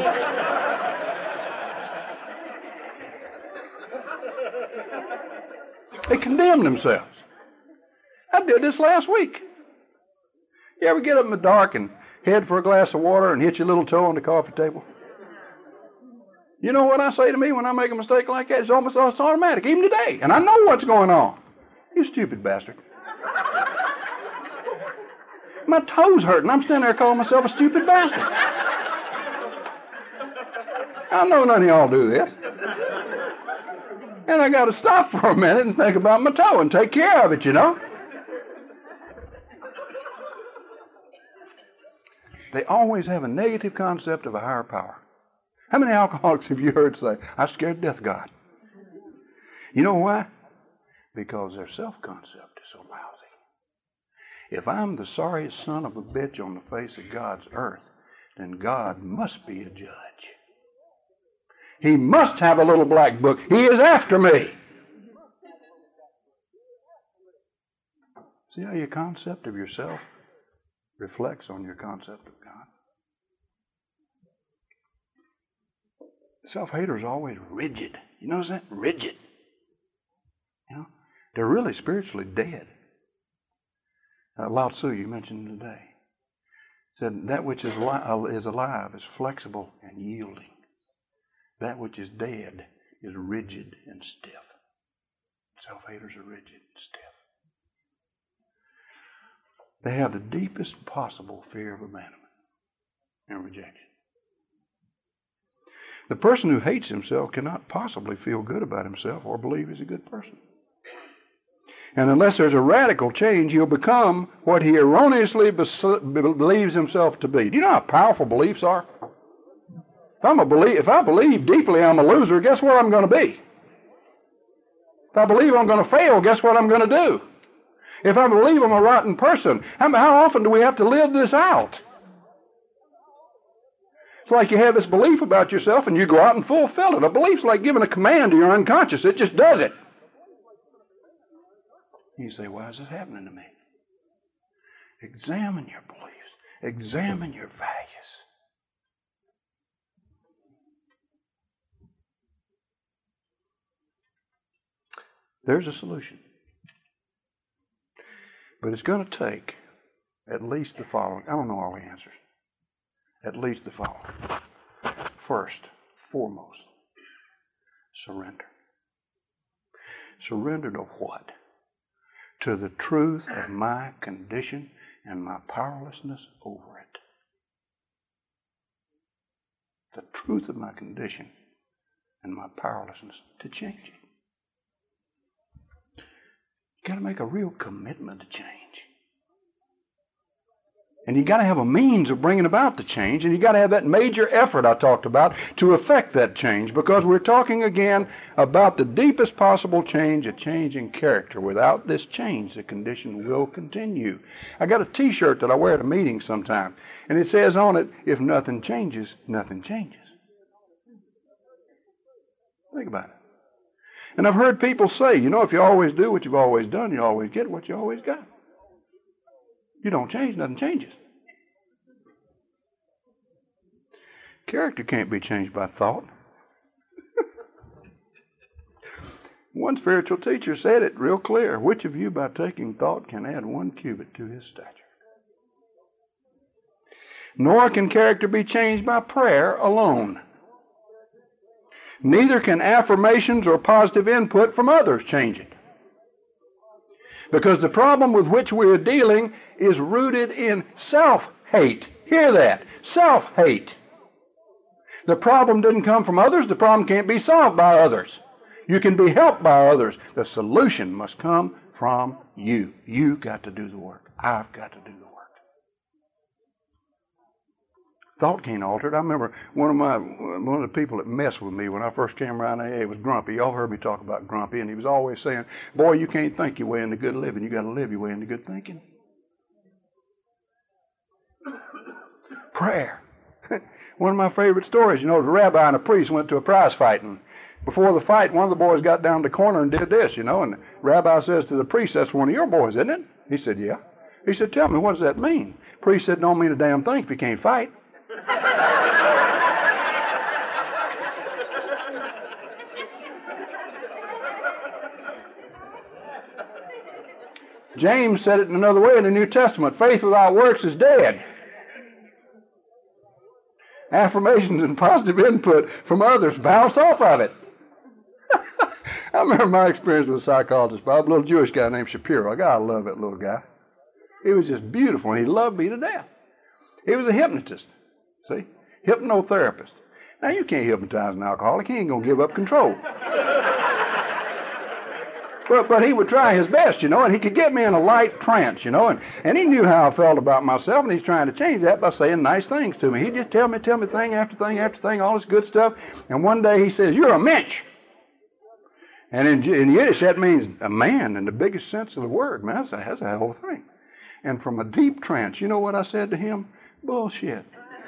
They condemn themselves. I did this last week. You ever get up in the dark and head for a glass of water and hit your little toe on the coffee table? You know what I say to me when I make a mistake like that? It's almost it's automatic, even today. And I know what's going on. You stupid bastard. My toes hurt, and I'm standing there calling myself a stupid bastard. I know none of y'all do this. And I got to stop for a minute and think about my toe and take care of it, you know. They always have a negative concept of a higher power. How many alcoholics have you heard say, I scared to death of God? You know why? Because their self-concept is so lousy. If I'm the sorriest son of a bitch on the face of God's earth, then God must be a judge. He must have a little black book. He is after me. See how your concept of yourself reflects on your concept of God? Self-haters are always rigid. You notice that? Rigid. You know, they're really spiritually dead. Uh, Lao Tzu, you mentioned today, said that which is, li- is alive is flexible and yielding. That which is dead is rigid and stiff. Self-haters are rigid and stiff. They have the deepest possible fear of abandonment and rejection. The person who hates himself cannot possibly feel good about himself or believe he's a good person. And unless there's a radical change, he'll become what he erroneously bes- believes himself to be. Do you know how powerful beliefs are? If, I'm a belie- if I believe deeply I'm a loser, guess what I'm going to be? If I believe I'm going to fail, guess what I'm going to do? If I believe I'm a rotten person, how, how often do we have to live this out? It's like you have this belief about yourself and you go out and fulfill it. A belief's like giving a command to your unconscious. It just does it. You say, why is this happening to me? Examine your beliefs. Examine your values. There's a solution. But it's going to take at least the following. I don't know all the answers. At least the following. First, foremost, surrender. Surrender to what? To the truth of my condition and my powerlessness over it. The truth of my condition and my powerlessness to change it. You've got to make a real commitment to change. And you've got to have a means of bringing about the change, and you've got to have that major effort I talked about to effect that change, because we're talking again about the deepest possible change, a change in character. Without this change, the condition will continue. I got a T-shirt that I wear at a meeting sometime, and it says on it, if nothing changes, nothing changes. Think about it. And I've heard people say, you know, if you always do what you've always done, you always get what you always got. You don't change, nothing changes. Character can't be changed by thought. One spiritual teacher said it real clear. Which of you by taking thought can add one cubit to his stature? Nor can character be changed by prayer alone. Neither can affirmations or positive input from others change it. Because the problem with which we are dealing is rooted in self-hate. Hear that. Self-hate. The problem didn't come from others. The problem can't be solved by others. You can be helped by others. The solution must come from you. You've got to do the work. I've got to do the work. Thought can't alter it. I remember one of my one of the people that messed with me when I first came around A A was Grumpy. Y'all heard me talk about Grumpy, and he was always saying, boy, you can't think your way into good living. You got to live your way into good thinking. Prayer. One of my favorite stories, you know, the rabbi and a priest went to a prize fight, and before the fight, one of the boys got down the corner and did this, you know, and the rabbi says to the priest, that's one of your boys, isn't it? He said, yeah. He said, tell me, what does that mean? The priest said, don't mean a damn thing if you can't fight. James said it in another way in the New Testament. Faith without works is dead. Affirmations and positive input from others bounce off of it. I remember my experience with a psychologist, Bob, a little Jewish guy named Shapiro. I gotta love that little guy. He was just beautiful, and he loved me to death. He was a hypnotist, see? Hypnotherapist. Now, you can't hypnotize an alcoholic. He ain't going to give up control. But, but he would try his best, you know, and he could get me in a light trance, you know, and, and he knew how I felt about myself, and he's trying to change that by saying nice things to me. He'd just tell me, tell me thing after thing after thing, all this good stuff, and one day he says, you're a mensch. And in, in Yiddish, that means a man in the biggest sense of the word, man. That's a, that's a whole thing. And from a deep trance, you know what I said to him? Bullshit.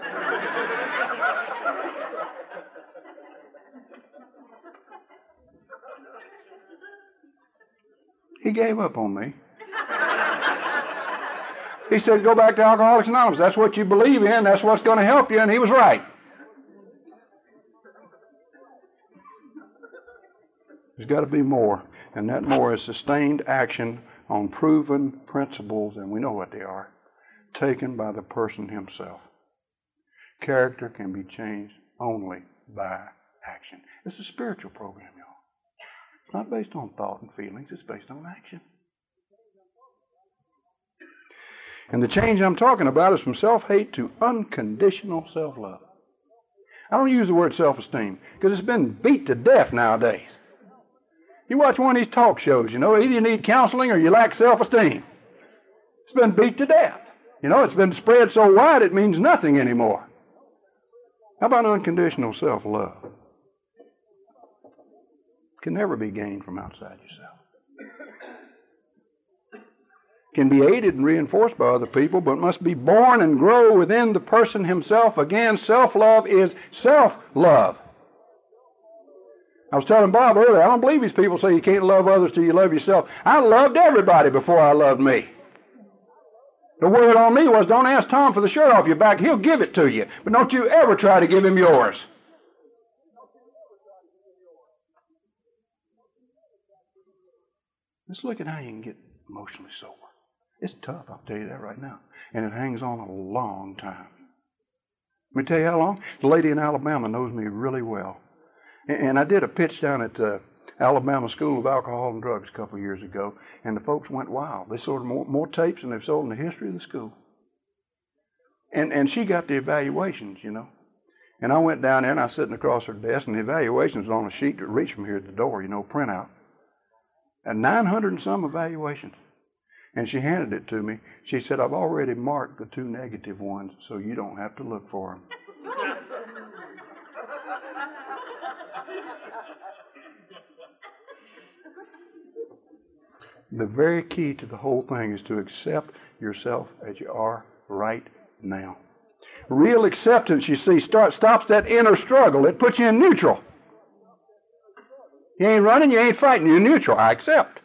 He gave up on me. He said, go back to Alcoholics Anonymous. That's what you believe in. That's what's going to help you. And he was right. There's got to be more. And that more is sustained action on proven principles, and we know what they are, taken by the person himself. Character can be changed only by action. It's a spiritual program, y'all. It's not based on thought and feelings. It's based on action. And the change I'm talking about is from self-hate to unconditional self-love. I don't use the word self-esteem because it's been beat to death nowadays. You watch one of these talk shows, you know, either you need counseling or you lack self-esteem. It's been beat to death. You know, it's been spread so wide it means nothing anymore. How about unconditional self-love? It can never be gained from outside yourself. Can be aided and reinforced by other people, but must be born and grow within the person himself. Again, self-love is self-love. I was telling Bob earlier, I don't believe these people say you can't love others till you love yourself. I loved everybody before I loved me. The word on me was, don't ask Tom for the shirt off your back. He'll give it to you. But don't you ever try to give him yours. Let's look at how you can get emotionally sober. It's tough, I'll tell you that right now. And it hangs on a long time. Let me tell you how long. The lady in Alabama knows me really well. And I did a pitch down at the Alabama School of Alcohol and Drugs a couple of years ago, and the folks went wild. They sold more, more tapes than they've sold in the history of the school. And and she got the evaluations, you know. And I went down there and I was sitting across her desk, and the evaluations was on a sheet that reached from here to the door, you know, printout. And nine hundred and some evaluations. And she handed it to me. She said, I've already marked the two negative ones, so you don't have to look for them. The very key to the whole thing is to accept yourself as you are right now. Real acceptance, you see, start, stops that inner struggle. It puts you in neutral. You ain't running, you ain't fighting, you're neutral. I accept.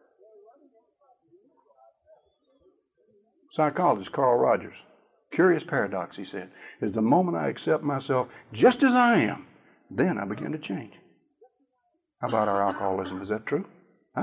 Psychologist Carl Rogers, curious paradox, he said, is the moment I accept myself just as I am, then I begin to change. How about our alcoholism? Is that true? Huh?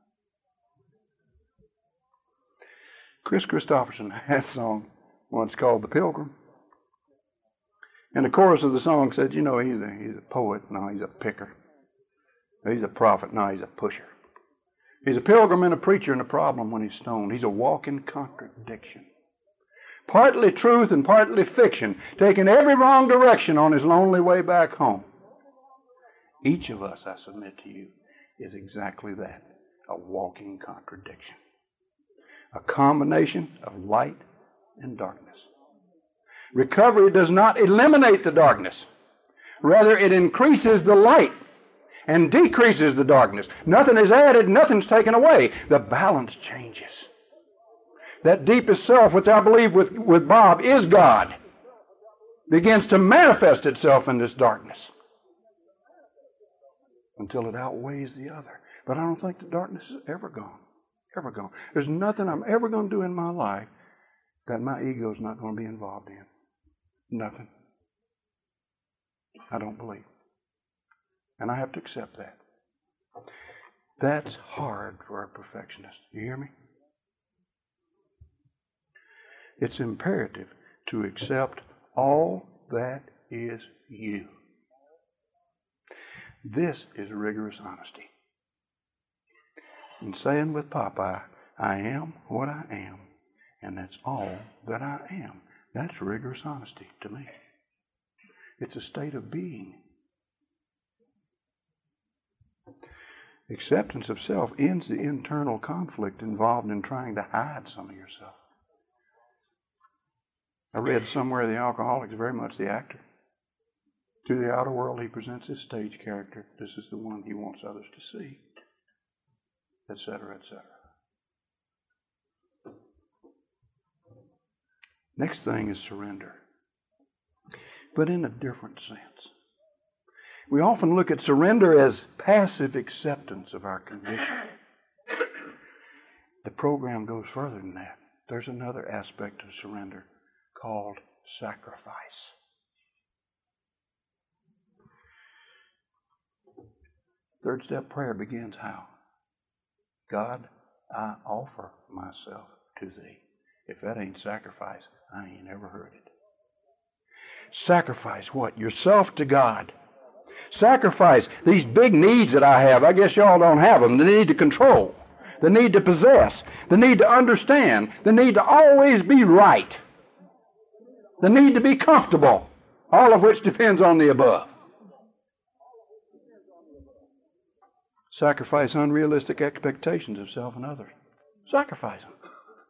Chris Christopherson had a song once called The Pilgrim. And the chorus of the song said, you know, he's a, he's a poet. No, he's a picker. He's a prophet. No, he's a pusher. He's a pilgrim and a preacher and a problem when he's stoned. He's a walking contradiction. Partly truth and partly fiction, taking every wrong direction on his lonely way back home. Each of us, I submit to you, is exactly that, a walking contradiction. A combination of light and darkness. Recovery does not eliminate the darkness. Rather, it increases the light and decreases the darkness. Nothing is added, nothing's taken away. The balance changes. That deepest self, which I believe with, with Bob is God, begins to manifest itself in this darkness until it outweighs the other. But I don't think the darkness is ever gone. Ever gone. There's nothing I'm ever going to do in my life that my ego's not going to be involved in. Nothing. I don't believe. And I have to accept that. That's hard for a perfectionist. You hear me? It's imperative to accept all that is you. This is rigorous honesty. And saying with Popeye, I am what I am, and that's all that I am. That's rigorous honesty to me. It's a state of being. Acceptance of self ends the internal conflict involved in trying to hide some of yourself. I read somewhere the alcoholic is very much the actor. To the outer world, he presents his stage character. This is the one he wants others to see, et cetera, et cetera. Next thing is surrender, but in a different sense. We often look at surrender as passive acceptance of our condition. The program goes further than that. There's another aspect of surrender called sacrifice. Third step prayer begins how? God, I offer myself to Thee. If that ain't sacrifice, I ain't ever heard it. Sacrifice what? Yourself to God. Sacrifice these big needs that I have. I guess y'all don't have them. The need to control. The need to possess. The need to understand. The need to always be right. The need to be comfortable. All of which depends on the above. Sacrifice unrealistic expectations of self and others. Sacrifice them.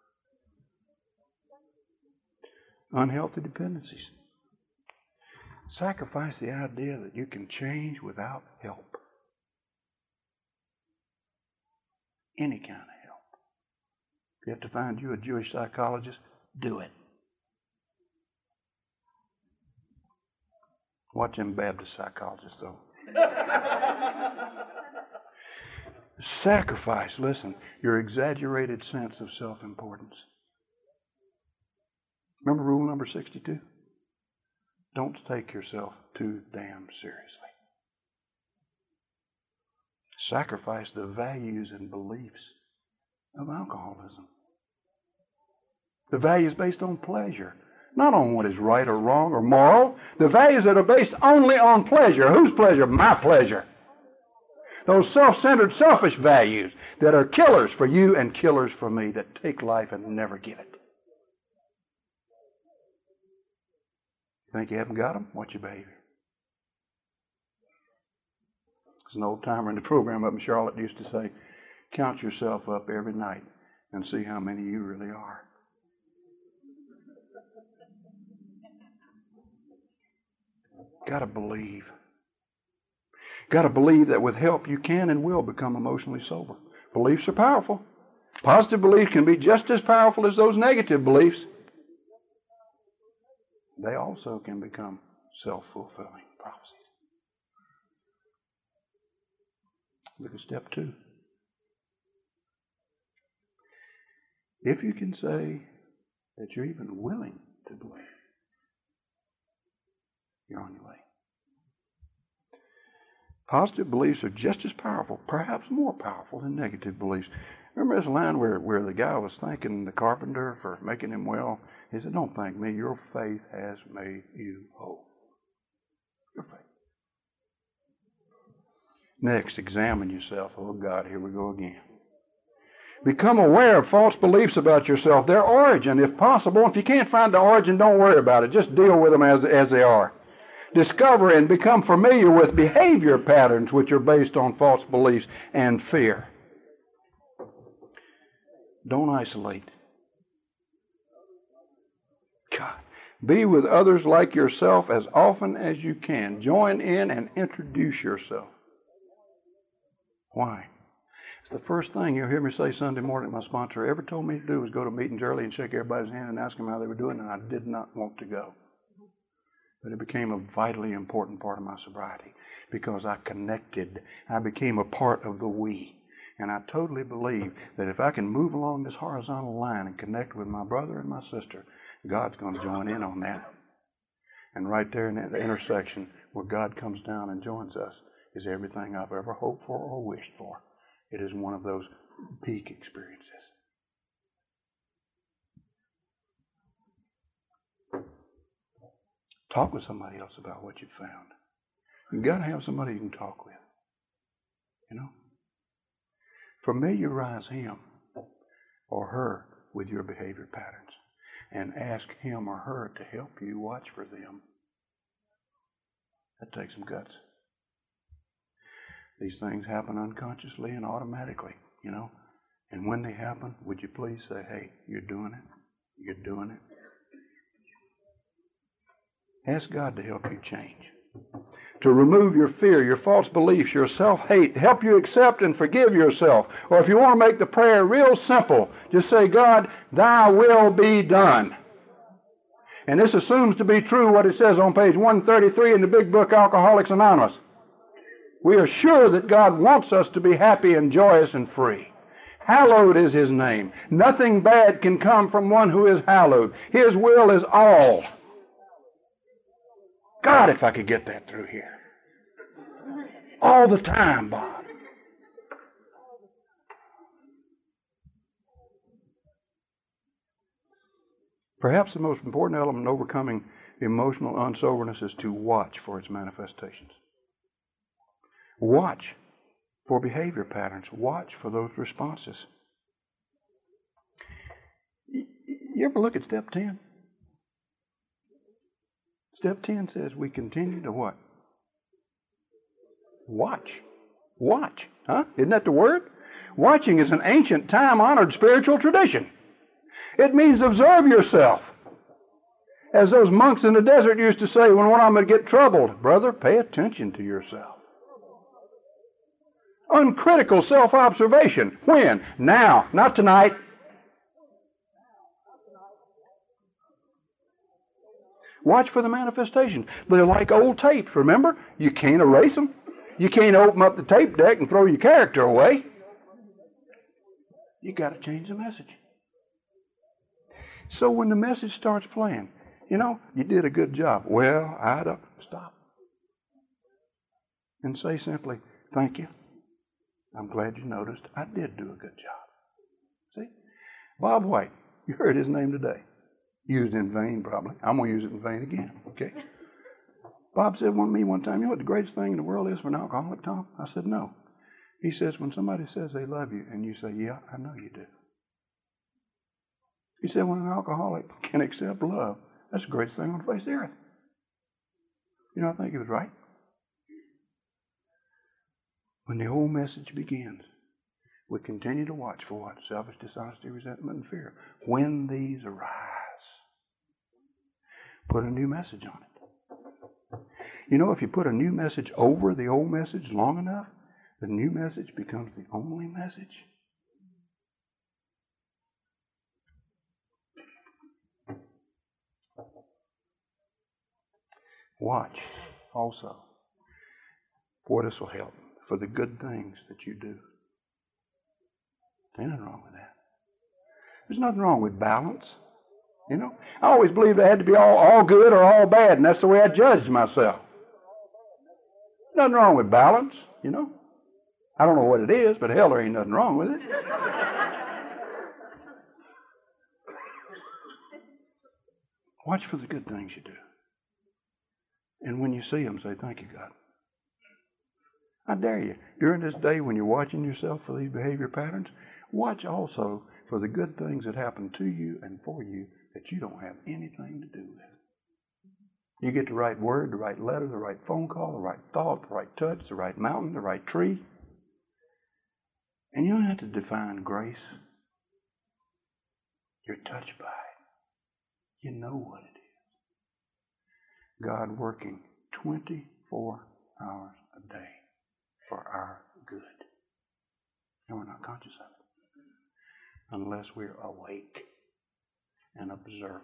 Unhealthy dependencies. Sacrifice the idea that you can change without help. Any kind of help. If you have to find you a Jewish psychologist, do it. Watch them Baptist psychologists, though. Sacrifice, listen, your exaggerated sense of self-importance. Remember rule number sixty-two? Don't take yourself too damn seriously. Sacrifice the values and beliefs of alcoholism. The values based on pleasure, Not on what is right or wrong or moral. The values that are based only on pleasure. Whose pleasure? My pleasure. Those self-centered, selfish values that are killers for you and killers for me, that take life and never give it. Think you haven't got them? Watch your behavior. There's an old timer in the program up in Charlotte used to say, count yourself up every night and see how many you really are. Got to believe. Got to believe that with help you can and will become emotionally sober. Beliefs are powerful. Positive beliefs can be just as powerful as those negative beliefs. They also can become self-fulfilling prophecies. Look at step two. If you can say that you're even willing to believe, you're on your way. Positive beliefs are just as powerful, perhaps more powerful than negative beliefs. Remember this line where, where the guy was thanking the carpenter for making him well? He said, don't thank me, your faith has made you whole. Your faith. Next, examine yourself. Oh God, here we go again. Become aware of false beliefs about yourself, their origin, if possible. If you can't find the origin, don't worry about it. Just deal with them as, as they are. Discover and become familiar with behavior patterns which are based on false beliefs and fear. Don't isolate. God. Be with others like yourself as often as you can. Join in and introduce yourself. Why? It's the first thing you'll hear me say Sunday morning. My sponsor ever told me to do was go to meetings early and shake everybody's hand and ask them how they were doing, and I did not want to go. But it became a vitally important part of my sobriety because I connected. I became a part of the we. And I totally believe that if I can move along this horizontal line and connect with my brother and my sister, God's going to join in on that. And right there in that intersection where God comes down and joins us is everything I've ever hoped for or wished for. It is one of those peak experiences. Talk with somebody else about what you've found. You've got to have somebody you can talk with. You know? Familiarize him or her with your behavior patterns and ask him or her to help you watch for them. That takes some guts. These things happen unconsciously and automatically, you know. And when they happen, would you please say, hey, you're doing it. You're doing it. Ask God to help you change. To remove your fear, your false beliefs, your self-hate. Help you accept and forgive yourself. Or if you want to make the prayer real simple, just say, God, thy will be done. And this assumes to be true what it says on page one thirty-three in the big book, Alcoholics Anonymous. We are sure that God wants us to be happy and joyous and free. Hallowed is his name. Nothing bad can come from one who is hallowed. His will is all. God, if I could get that through here. All the time, Bob. Perhaps the most important element in overcoming emotional unsoberness is to watch for its manifestations. Watch for behavior patterns. Watch for those responses. You ever look at step ten? Step ten says we continue to what? Watch. Watch. Huh? Isn't that the word? Watching is an ancient, time-honored spiritual tradition. It means observe yourself. As those monks in the desert used to say when one of them would get troubled, brother, pay attention to yourself. Uncritical self-observation. When? Now, not tonight. Watch for the manifestations. They're like old tapes, remember? You can't erase them. You can't open up the tape deck and throw your character away. You got to change the message. So when the message starts playing, you know, you did a good job. Well, I don't. Stop. And say simply, thank you. I'm glad you noticed. I did do a good job. See? Bob White, you heard his name today. Used in vain, probably. I'm going to use it in vain again, okay? Bob said one to me one time, you know what the greatest thing in the world is for an alcoholic, Tom? I said, no. He says, when somebody says they love you and you say, yeah, I know you do. He said, when an alcoholic can accept love, that's the greatest thing on the face of the earth. You know, I think he was right. When the whole message begins, we continue to watch for what? Selfish dishonesty, resentment, and fear. When these arise, put a new message on it. You know, if you put a new message over the old message long enough, the new message becomes the only message. Watch also, boy, this will help, for the good things that you do. There's nothing wrong with that. There's nothing wrong with balance. You know, I always believed I had to be all, all good or all bad, and that's the way I judged myself. Nothing wrong with balance, you know. I don't know what it is, but hell, there ain't nothing wrong with it. Watch for the good things you do. And when you see them, say, thank you, God. I dare you, during this day when you're watching yourself for these behavior patterns, watch also for the good things that happen to you and for you that you don't have anything to do with. You get the right word, the right letter, the right phone call, the right thought, the right touch, the right mountain, the right tree. And you don't have to define grace. You're touched by it. You know what it is. God working twenty-four hours a day for our good. And we're not conscious of it unless we're awake and observant.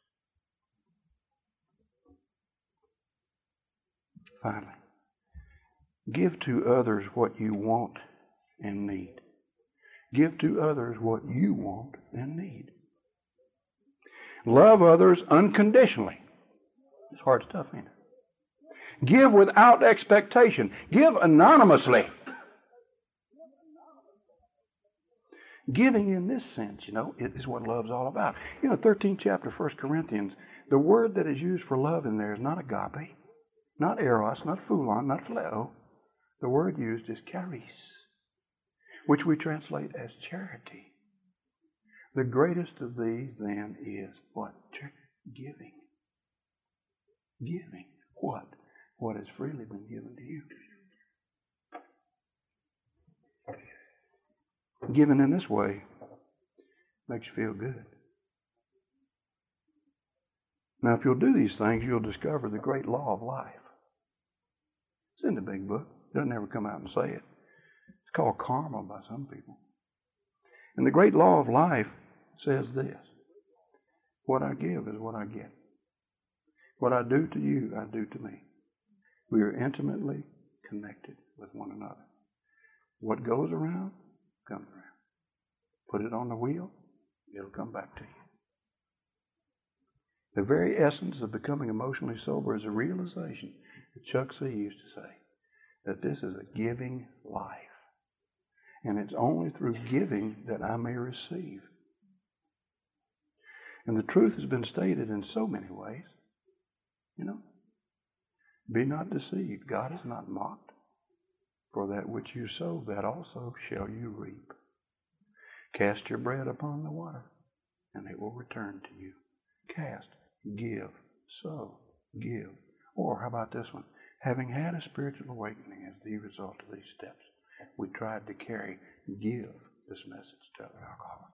Finally, give to others what you want and need. Give to others what you want and need. Love others unconditionally. It's hard stuff, ain't it? Give without expectation. Give anonymously. Giving in this sense, you know, is what love's all about. You know, thirteenth chapter, First Corinthians, the word that is used for love in there is not agape, not eros, not philon, not phileo. The word used is charis, which we translate as charity. The greatest of these, then, is what? Giving. Giving. What? What has freely been given to you. Given in this way makes you feel good. Now, if you'll do these things, you'll discover the great law of life. It's in the big book. It doesn't ever come out and say it. It's called karma by some people. And the great law of life says this: what I give is what I get. What I do to you, I do to me. We are intimately connected with one another. What goes around, comes around. Put it on the wheel, it'll come back to you. The very essence of becoming emotionally sober is a realization that Chuck C. used to say, that this is a giving life. And it's only through giving that I may receive. And the truth has been stated in so many ways. You know, be not deceived. God is not mocked. For that which you sow, that also shall you reap. Cast your bread upon the water, and it will return to you. Cast, give, sow, give. Or how about this one? Having had a spiritual awakening as the result of these steps, we tried to carry, give this message to other alcoholics.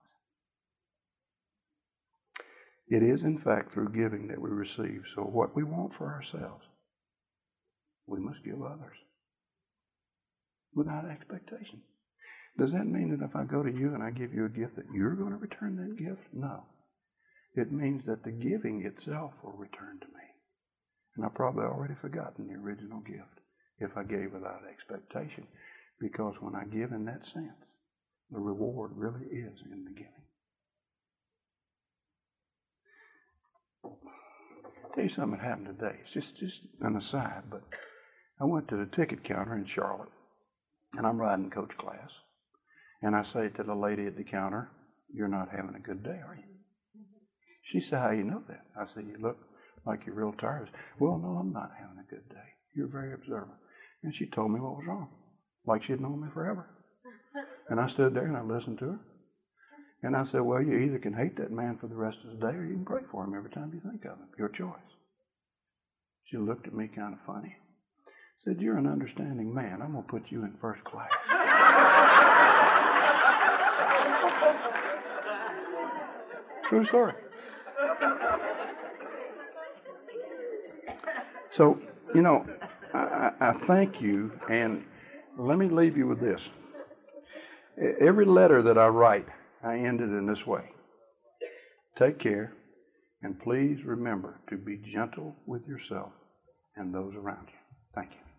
It is, in fact, through giving that we receive. So what we want for ourselves, we must give others without expectation. Does that mean that if I go to you and I give you a gift that you're going to return that gift? No. It means that the giving itself will return to me. And I've probably already forgotten the original gift if I gave without expectation. Because when I give in that sense, the reward really is in the giving. I'll tell you something that happened today. It's just, just an aside, but I went to the ticket counter in Charlotte, and I'm riding coach class. And I say to the lady at the counter, "You're not having a good day, are you?" She said, how you know that? I said, you look like you're real tired. Well, no, I'm not having a good day. You're very observant. And she told me what was wrong, like she'd known me forever. And I stood there and I listened to her. And I said, well, you either can hate that man for the rest of the day or you can pray for him every time you think of him. Your choice. She looked at me kind of funny. Said, you're an understanding man. I'm going to put you in first class. True story. So, you know, I, I thank you, and let me leave you with this. Every letter that I write, I end it in this way. Take care, and please remember to be gentle with yourself and those around you. Thank you.